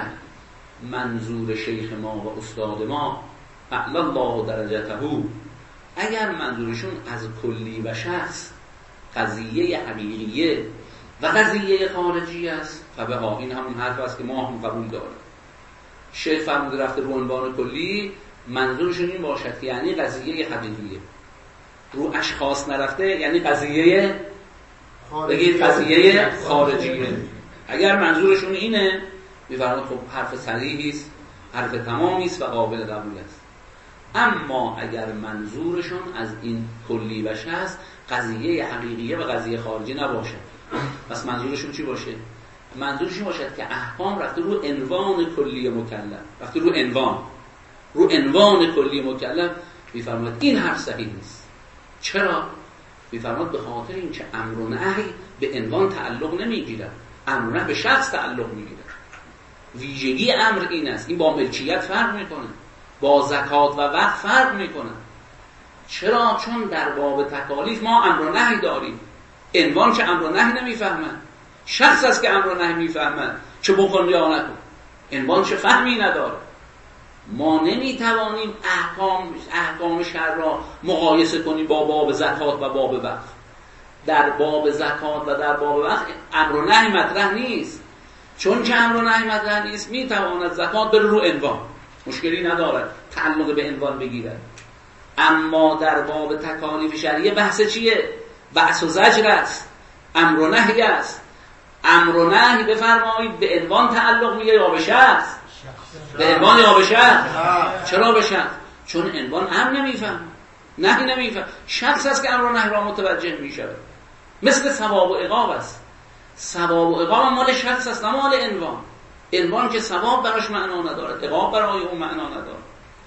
منظور شیخ ما و استاد ما اعلی الله درجته، اگر منظورشون از کلی و شخص قضیه حقیقیه و قضیه خارجی است، فبها، این همون حرف است که ما هم قبول داریم. شیخ فرموده رفته رو عنوان کلی، منظورشون این باشد که یعنی قضیه حقیقیه. رو اشخاص نرفته یعنی قضیه بگید قضیه خارجیه. اگر منظورشون اینه می‌فرماید خب حرف صحیحی است، حرف تمامی است و قابل قبول است. اما اگر منظورشون از این کلی و شخص قضیه حقیقیه و قضیه خارجی نباشد، پس منظورشون چی باشه؟ منظورشون باشد که احکام رفته رو عنوان کلی مکلف، رفته رو عنوان رو عنوان کلی مکلف. می‌فرماید این حرف صحیح نیست. چرا؟ می‌فرماید به خاطر اینکه امر و نهی به عنوان تعلق نمیگیرد، امر و نهی به شخص تعلق میگیرد. ویژگی امر این است. این با ملکیت فرق میکنه، با زکات و وقت فرق میکنه. چرا؟ چون در باب تکالیف ما امر و نهی داریم. عنوان که امر و نهی نمیفهمن، شخص است که امر و نهی میفهمن، چه بکن یا نکن. عنوان چه فهمی نداره. ما نمیتوانیم احکام احکام شرع را مقایسه کنیم با باب زکات و باب وقت. در باب زکات و در باب وقت امر و نهی مطرح نیست. چون که امر و نهی مطرح نیست، میتواند زکات بره رو عنوان، مشکلی ندارد تعلق به عنوان بگیرد. اما در باب تکالیف شرعیه بحث چیه؟ بحث و زجر است، امر و نهی است. امر و نهی بفرمایید به عنوان تعلق میگیره یا به شخص؟ به عنوان یا به شخص؟ چرا به شخص؟ چون عنوان امر نمیفهم، نهی نمیفهم. شخص است که امر و نهی را متوجه میشه. مثل ثواب و عقاب است. ثواب و عقاب مال شخص است، نه مال عنوان. عنوان که ثواب براش معنا ندارد، عقاب برای اون معنا ندارد.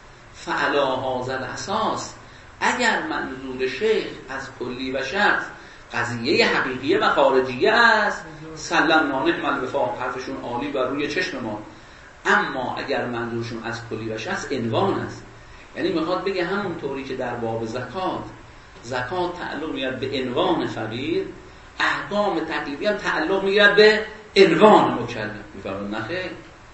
فعلا هذا الاساس، اگر منظور شیخ از کلی و شخص قضیه حقیقیه و خارجیه است، سلم نانه مل وفاق، حرفشون عالی و روی چشم ما. اما اگر منظورشون از کلی و شخص عنوان است، یعنی میخواد بگه همونطوری که در باب زکات زکات تعلق میگیرد به عنوان فقیر، احکام تکلیفی هم تعلق میگیرد به عنوان مکلف. میفرماید نخیر،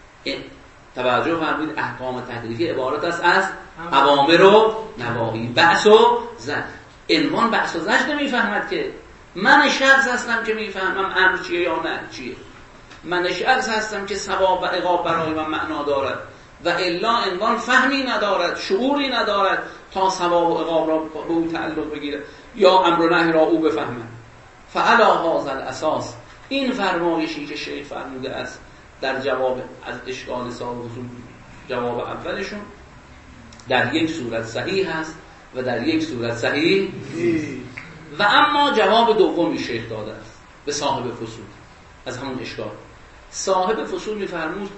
توجه فرمودید احکام تکلیفی عبارت است از اوامر و نواهی، بعث و زجر. عنوان بعث و زجر نمیفهمد که من شخص هستم که میفهمم امر چیه یا نه چیه. من شخص هستم که ثواب و عقاب برای من معنا دارد و الا عنوان فهمی ندارد، شعوری ندارد تا ثواب و عقاب را به او تعلق بگیره یا امر و نهی را او بفهمه. فعلا هذا الاساس، این فرمایشی که شیخ فرموده است در جواب از اشکال صاحب اصول، جواب اولشون در یک صورت صحیح هست و در یک صورت صحیح و اما جواب دومی شیخ داده است به صاحب فصول از همون اشکال. صاحب فصول میفرمود،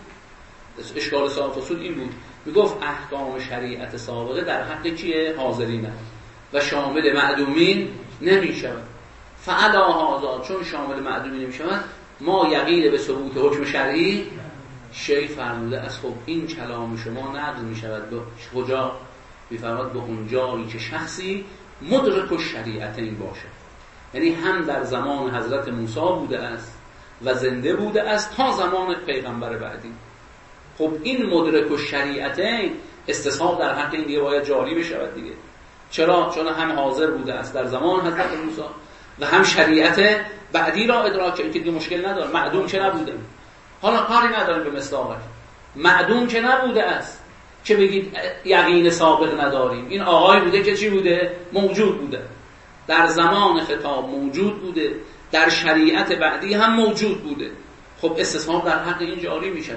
اشکال صاحب فصول این بود، میگفت احکام شریعت سابقه در حق کیه؟ حاضرینه و شامل معدومین نمیشود. فعلا هذا، چون شامل معدومین نمیشود، ما یقین به ثبوت حکم شرعی. شیخ فرموده از خب این کلام شما نقض میشود به کجا؟ میفرماد به اون جایی که شخصی مدرک الشریعتین باشه، یعنی هم در زمان حضرت موسی بوده است و زنده بوده است تا زمان پیغمبر بعدی. خب این مدرک الشریعتین استصحاب در حق این دیگه باید جاری بشود دیگه. چرا؟ چون هم حاضر بوده است در زمان حضرت موسی و هم شریعت بعدی را ادراک کرد که دیگه مشکل نداره. معدوم که نبوده، حالا کاری نداریم به مصداقش، معدوم که نبوده است که بگید یقین سابق نداریم. این آقای بوده که چی بوده؟ موجود بوده، در زمان خطاب موجود بوده، در شریعت بعدی هم موجود بوده. خب استصحاب در حق این جاری میشه.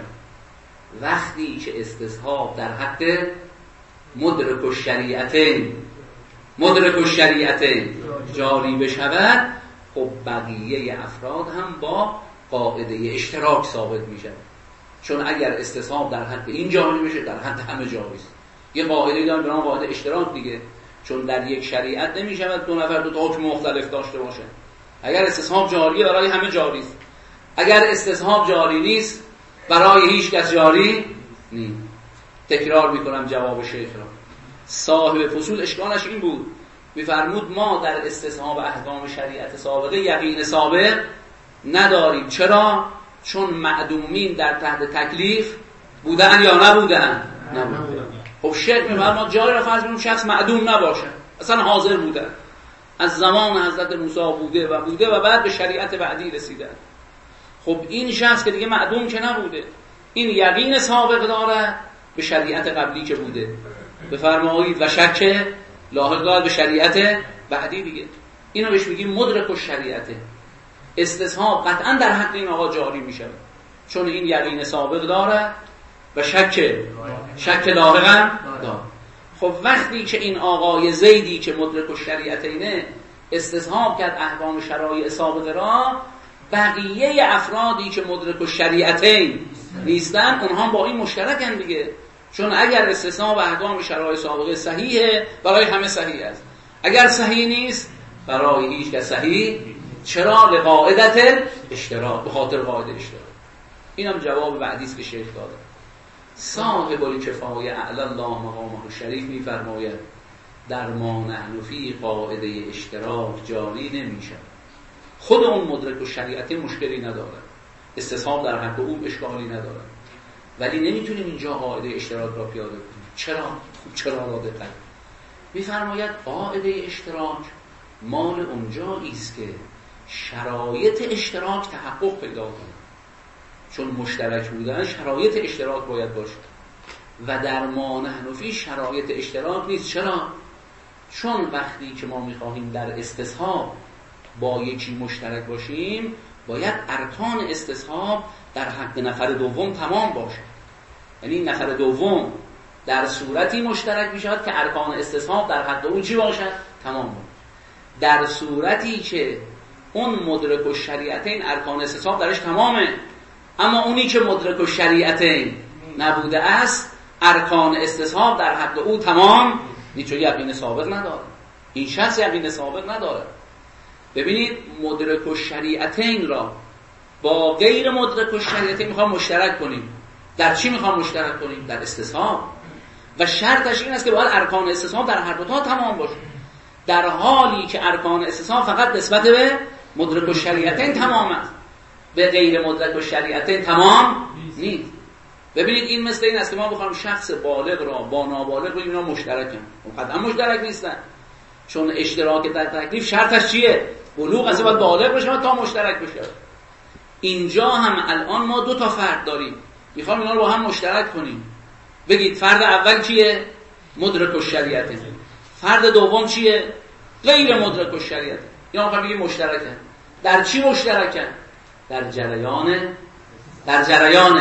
وقتی که استصحاب در حق مدرک الشریعتین مدرک الشریعتین جاری بشود، خب بقیه افراد هم با قاعده اشتراک ثابت میشه. چون اگر استصحاب در حق این جاری بشه در حق همه جاری است. یه قاعده داریم به نام قاعده اشتراک دیگه، چون در یک شریعت نمیشود دو نفر دو تا حکم مختلف داشته باشه. اگر استصحاب جاریه برای همه جاری است، اگر استصحاب جاری نیست برای هیچ کس جاری نیست. تکرار میکنم جواب شیخ را. صاحب فصول اشکالش این بود، میفرمود ما در استصحاب احکام شریعت سابقه یقین سابق نداریم. چرا؟ چون معدومین در تحت تکلیف بودن یا نبودن؟ نبودن. خب شیخ میفرماد جایی را فرض کنیم شخص معدوم نباشه، اصلا حاضر بودن، از زمان حضرت موسی بوده و بوده و بعد به شریعت بعدی رسیدن. خب این شخص که دیگه معدوم که نبوده، این یقین سابق داره به شریعت قبلی که بوده، بفرمایید، و شک لاحق داره به شریعت بعدی دیگه. اینو بهش میگیم مدرک الشریعته. استصحاب قطعا در حق این آقا جاری میشه، چون این یقین سابق داره و شک شک لاحق هم داره. خب وقتی که این آقای زیدی که مدرک الشریعتینه استصحاب کرد احکام شرایع سابقه را، بقیه افرادی که مدرک الشریعتین نیستن اونها با این مشترکن دیگه، چون اگر استصحاب احکام شرایع سابقه صحیحه برای همه صحیح است، اگر صحیح نیست برای هیچ کس صحیح. چرا؟ لقاعدت اشتراک، به خاطر قاعده اشتراک. اینم جواب بعدی است که شیخ داده. صاحب الکفایه اعلی الله مقامه الشریف میفرماید در ما نحن فی قاعده اشتراک جاری نمیشه. خود اون مدرک و شریعتی مشکلی نداره، استصحاب در حق او اشکالی نداره، ولی نمیتونیم اینجا قاعده اشتراک را پیاده کنیم. چرا؟ چرا را دقت میفرماید قاعده اشتراک مال اونجایی است که شرایط اشتراک تحقق پیدا کنه، چون مشترک بودن شرایط اشتراک باید باشه و در ما نحن فی شرایط اشتراک نیست. چرا؟ چون وقتی که ما میخواهیم در استصحاب با یکی مشترک باشیم باید ارکان استصحاب در حق نفر دوم تمام باشه. یعنی نفر دوم در صورتی مشترک میشود که ارکان استصحاب در حق اون چی باشد؟ تمام باشه. در صورتی که اون مدرک الشریعتین ارکان استصحاب درش تمامه، اما اونی که مدرک الشریعتین نبوده است ارکان استصحاب در حق او تمام نیست، چون یقین سابق نداره. این شخص یقین سابق نداره. ببینید مدرک الشریعتین را با غیر مدرک الشریعتین میخوام مشترک کنیم. در چی میخوام مشترک کنیم؟ در استصحاب. و شرطش این است که باید ارکان استصحاب در هر دو تا تمام باشه، در حالی که ارکان استصحاب فقط نسبت به مدرک الشریعتین تمام است، به غیر مدرک الشریعتین تمام نیست. ببینید این مثل این است که ما بخوایم شخص بالغ را با نابالغ بگیم اینا مشترکن، قطعا مشترک نیستن، چون اشتراک در تکلیف شرطش چیه؟ بلوغ، اصلا باید بالغ بشه تا مشترک بشه. اینجا هم الان ما دو تا فرد داریم، میخوام اینا رو با هم مشترک کنیم. بگید فرد اول کیه؟ مدرک الشریعتین. فرد دوم چیه؟ غیر مدرک الشریعتین. اینا میخوام بگیم مشترکن. در چی مشترکن؟ در جریان در جریان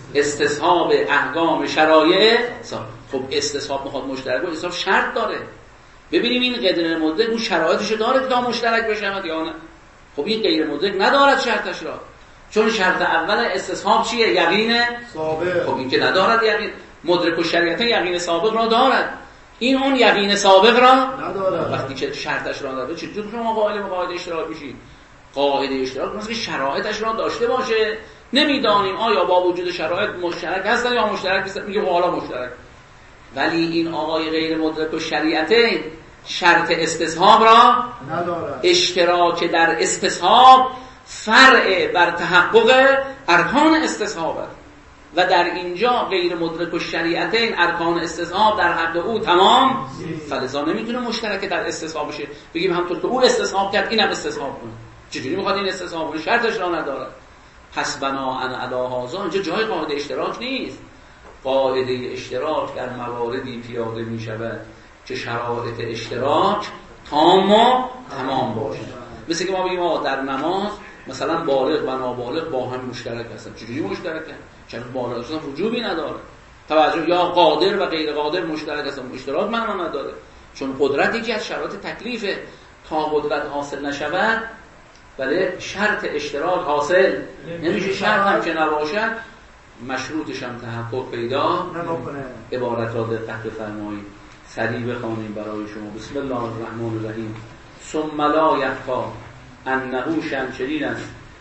استصحاب احکام شرایع. خب استصحاب میخواد مشترک باشه، استصحاب شرط داره. ببینیم این غیر مدرک اون شرایطش داره که تا مشترک بشه یا نه. خب این غیر مدرک ندارد شرطش را، چون شرط اول استصحاب چیه؟ یقین سابق. خب این که ندارد یقین. مدرک الشریعت یقین سابق را دارد، این اون یقین سابق را ندارد. وقتی که شرطش را نداره چطور شما قائل به قاعده اشتراک میشید؟ قاعده اشتراک مثل که شرایطش را داشته باشه. نمیدانیم آیا با وجود شرایط مشترک هستن یا مشترک نیستن، میگه حالا مشترک. ولی این آقای غیر مدرک الشریعتین شرط استصحاب را ندارد. اشتراک در استصحاب فرع بر تحقق ارکان استصحاب است و در اینجا غیر مدرک الشریعتین ارکان استصحاب در حق او تمام، فلذا نمیتونه مشترک در استصحاب بشه. بگیم همونطور که او استصحاب کرد اینم استصحاب کنه. چجوری میخواد این استصحاب کنه؟ شرطش را نداره. پس بناءً علی هذا اینجا جای قاعده اشتراک نیست. قاعده اشتراک در مواردی پیاده میشود که شرایط اشتراک تام و تمام باشه. مثل که ما بگیم آقا در نماز مثلا بالغ و نابالغ با هم مشترک هستن. چجوری مشترکن؟ چون بالغ اصلا وجوبی نداره. توجه، یا قادر و غیر قادر مشترک هستن، اشتراک معنا نداره، چون قدرت یکی از شرایط تکلیفه. تا قدرت حاصل نشود بله شرط اشتراک حاصل نمیشه. شرط هم که نباشد مشروطش هم تحقق پیدا نمیکنه. عبارت را دقت بفرمایید، سریع بخوانیم برای شما. بسم الله الرحمن الرحیم. ثم لا یخفی انه شمشدین است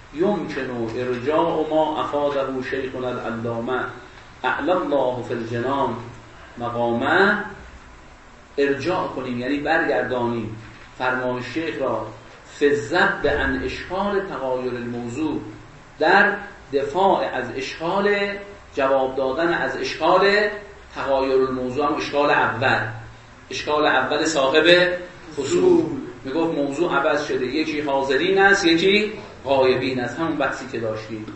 یمکن ارجاع ما افاده شیخنا العلامه اعلی الله فی الجنان مقامه ارجاع کنیم یعنی برگردانیم فرمان شیخ را فضب عن اشکال تغایر الموضوع، در دفاع از اشکال جواب دادن از اشکال تغایر الموضوع، هم اشکال اول، اشکال اول صاحب فصول میگفت موضوع عوض شده، یکی حاضرین است یکی غایبین است، همون بحثی که داشتیم.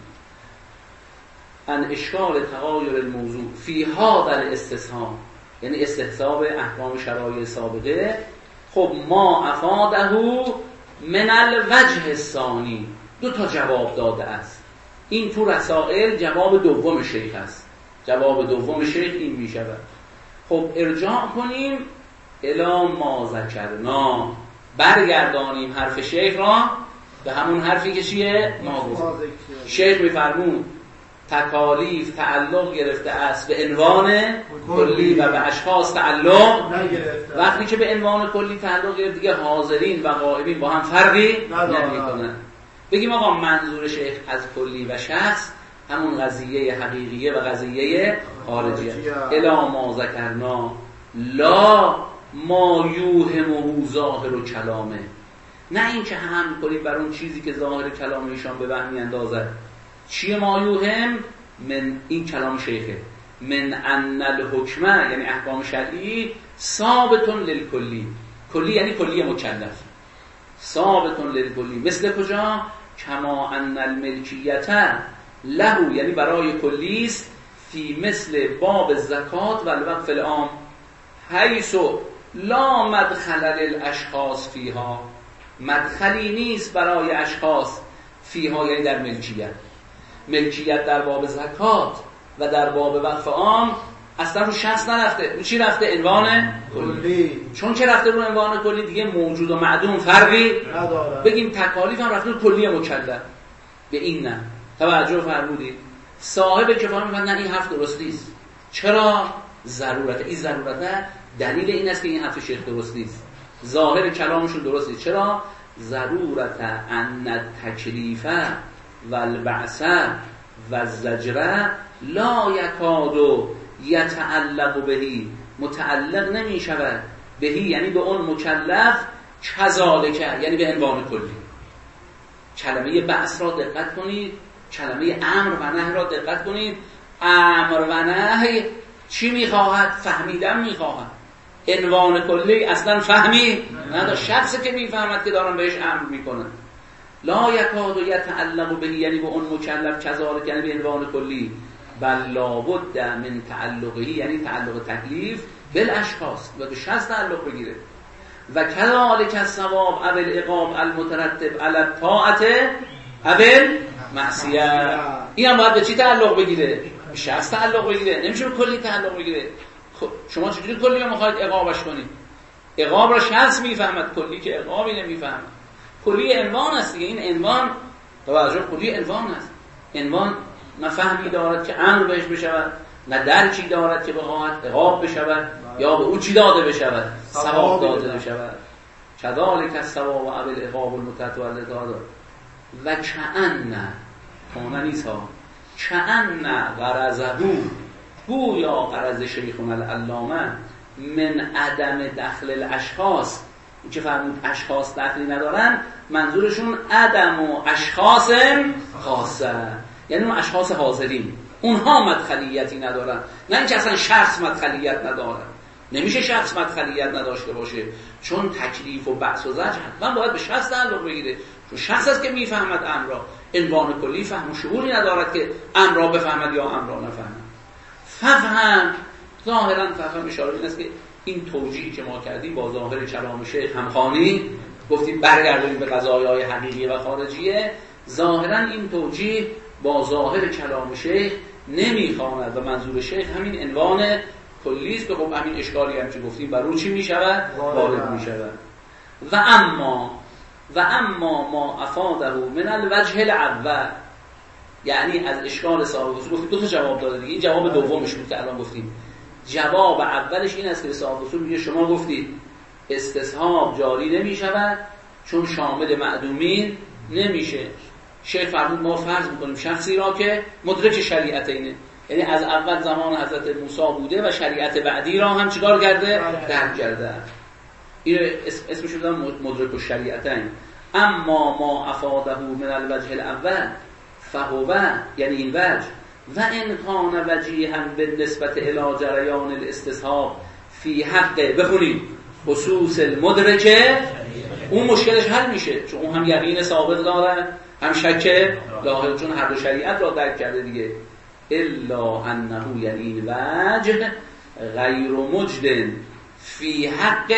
ان اشکال تغایر الموضوع فی هذا الاستثناء، یعنی استحساب احکام شرایع سابقه. خب ما افاده من الوجه الثانی، دو تا جواب داده است. این تو رسائل جواب دوم شیخ است. جواب دوم شیخ این می شود. خب ارجاع کنیم الی ما ذکرنا، برگردانیم حرف شیخ را به همون حرفی که چیه؟ ما گفت. شیخ می‌فرمود تکالیف تعلق گرفته است به عنوان کلی و به اشخاص تعلق نگرفته. وقتی که به عنوان کلی تعلق گرفت دیگه حاضرین و غائبین با هم فرقی نمی‌کنن. بگیم آقا منظور شیخ از کلی و شخص همون قضیه حقیقیه و قضیه خارجیه. الا ما ذکرنا لا ما یوهمه ظاهر و کلامه، نه این که هم کنید بر اون چیزی که ظاهر کلام ایشان به وهم میاندازد. چیه ما یوهم؟ من این کلام شیخه، من ان الحکمه یعنی احکام شرعی ثابتون للکلی، کلی یعنی کلی مکلف، ثابتون للکلی مثل کجا؟ کما ان الملکیت له یعنی برای کلی است، فی مثل باب الزکات و الوقف العام حیث لا مدخل للاشخاص فیها، مدخلی نیست برای اشخاص فیها یعنی در ملکیت. ملکیت در باب زکات و در باب وقف عام اصلا رو شخص نرفته، رو چی رفته؟ عنوان کلی. چون که رفته رو عنوان کلی دیگه موجود و معدوم فرقی نداره. بگیم تکالیف هم رفته رو کلی مکلف، به این نه. توجه فرمودید؟ صاحب کفایت میگن نه این حرف درست نیست. چرا؟ ضرورت. این ضرورت دلیل این است که این حرف شیخ درست نیست، ظاهر کلامشون درست نیست. چرا؟ ضرورت ان تکلیف و البعث و الزجر لا یکاد یتعلق بهی، متعلق نمی شود بهی یعنی به اون مکلف، کذالک یعنی به عنوان کلی. کلمه بعث را دقت کنید، کلمه امر و نهی را دقت کنید. امر و نهی چی میخواهد؟ فهمیدن میخواهد. عنوان کلی اصلا فهمی نداشت، شخصی که میفهمد که دارن بهش امر میکنن. لا یکاد یتعلق بهی یعنی به اون مکلف، کذالک یعنی به عنوان کلی. بل لابد من تعلقه یعنی تعلق تکلیف بالاشخاص و به شخص تعلق بگیره. و کذالک الثواب او العقاب المترتب علی الطاعه او المعصیه، این هم باید به چی تعلق بگیره؟ به شخص تعلق بگیره، نمیشه به کلی تعلق بگیره. شما چجوری کلی رو میخواید عقابش کنید؟ عقاب را شخص میفهمد، کلی که عقابی نمیفهمد. کلی عنوان است دیگه، این عنوان توجه کلی عنوان است. عنوان نه فهمی دارد که امر بهش بشود، نه درکی دارد که بخواهد عقاب بشود یا به او چی داده بشود؟ ثواب داده بشود. کذالک الثواب و العقاب المتتولد و کأن کان نیسا کأن غرضه گویا غرض شیخنا العلامه من عدم دخل الاشخاص، این که فرمود اشخاص دخلی ندارن، منظورشون عدم و اشخاص خاصه، یعنی اون اشخاص حاضرین اونها مدخلیتی ندارن، نه اینکه اصلا شخص مدخلیت ندارن. نمیشه شخص مدخلیت نداشته باشه، چون تکلیف و بحث و زجر حتما باید به شخص تعلق بگیره، چون شخص است که میفهمد امر را. عنوان کلی فهم و شعوری ندارد که امر را بفهمد یا امر را نفهمد. فهم ظاهرا فهم اشاره این است که این توجیهی که ما کردیم با ظاهر کلام شیخ همخوانی، گفتیم برگردیم به قضایای حقیقیه و خارجیه، ظاهرا این توجیه با ظاهر کلام شیخ نمیخواند و منظور شیخ همین عنوان کلی است که خب همین اشکالی هم که گفتیم بر رو چی میشود؟ وارد میشود. و اما و اما ما افاده من الوجه الاول، یعنی از اشکال صاحب اصول گفتیم دو تا جواب داده دیگه. این جواب دومش بود که الان گفتیم. جواب اولش این است که صاحب اصول میگه شما گفتید استصحاب جاری نمیشود چون شامل معدومین نمیشه. شیخ فرمود ما فرض میکنیم شخصی را که مدرک شریعت اینه، یعنی از اول زمان حضرت موسی بوده و شریعت بعدی را هم چیکار کرده؟ درک کرده. این اسمش رو مدرک الشریعتین. اما ما افاده من الوجه الاول فهو، یعنی این وجه، و ان کان وجیها بالنسبه الی جریان الاستصحاب فی حق، بخونید، خصوص المدرکه، اون مشکلش حل میشه، چون اون هم یقین ثابت داره هم شک لاحق، چون هر دو شریعت را درک کرده دیگه. الا انه، یعنی این وجه، غیر مجد فی حق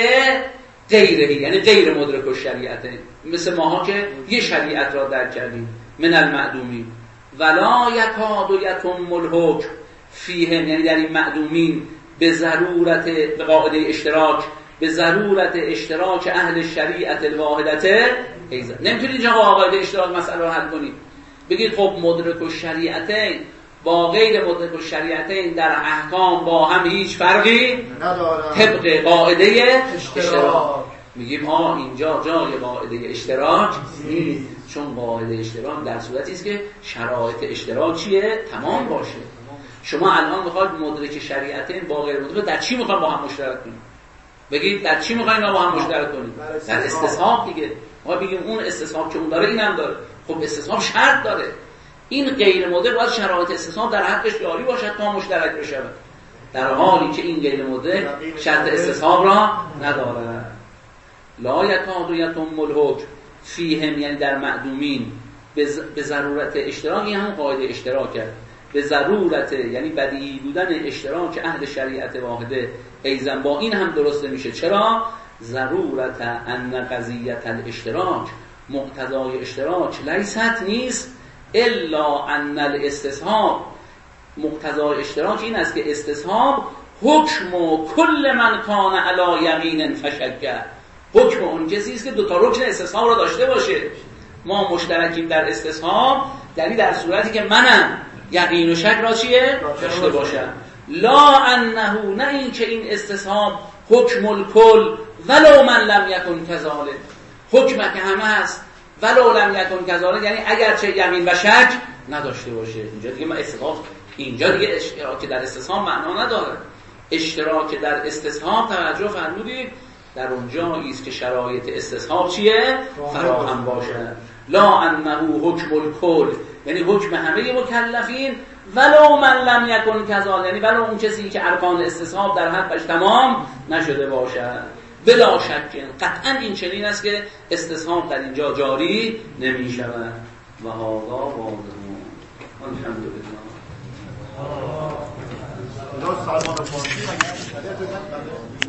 غیره، یعنی غیر مدرک الشریعته، مثل ماها که یه شریعت را درک کردیم من المعدومین. ولا یکاد یتم الحکم فیهم، یعنی در این معدومین به ضرورت، به قاعده اشتراک، به ضرورت اشتراک اهل شریعت الواحدته ایضا. نمیتونید اینجا قاعده اشتراک مسئله رو حل کنید بگید خب مدرک الشریعتین با غیر مدرک الشریعتین در احکام با هم هیچ فرقی نداره طبق قاعده اشتراک. میگیم آه اینجا جای قاعده اشتراک نیست، چون قاعده اشتراک در صورتی است که شرایط اشتراک چیه؟ تمام باشه. شما الان میخواید مدرک شریعتین با غیر مدرک در چی میخواید با هم مشترک کنید؟ بگید در چی میخواید با هم مشترک کنید؟ در استصحاب دیگه. ما بگیم اون استصحاب که اون داره اینم داره. خب استصحاب شرط داره. این غیر مدرک باید شرایط استصحاب در حقش جاری باشد تا مشترک بشه، در حالی که این غیر مدرک شرط استصحاب را نداره. لا یکاد یتم الحکم فیهم، یعنی در معدومین به ضرورت اشتراک، این هم قاعده اشتراکه، به ضرورت یعنی بدیهی بودن اشتراک اهل شریعت واحده ایضا با این هم درست نمیشه. چرا؟ ضرورت ان قضیت الاشتراک، مقتضای اشتراک لیست نیست الا ان الاستصحاب، مقتضای اشتراک این است که استصحاب حکم و کل من کان علی یقین فشک، حکم اون کسی است که دو تا رکن استصحاب را داشته باشه. ما مشترکیم در استصحاب، یعنی در صورتی که منم یقین و شک را چیه؟ داشته باشم. لا انه، نه این که این استصحاب حکم الکل ولو من لم یکن کذالک، حکم که همه هست ولو لم یکن کذالک، یعنی اگرچه یقین و شک نداشته باشه. اینجا دیگه ما استصحاب، اینجا دیگه اشتراک در استصحاب معنا نداره. اشتراک در استصحاب توجه فرمودید در اونجایی است که شرایط استصحاب چیه؟ فراهم باشه. لا انه حکم الکل، یعنی حکم همه مکلفین ولو من لم یکن کذالک، یعنی ولو اون کسی که ارکان استصحاب در حقش تمام نشده باشد. بلا شک قطعا این چنین است که استصحاب در اینجا جاری نمی شود. و هذا واضح. الحمدلله.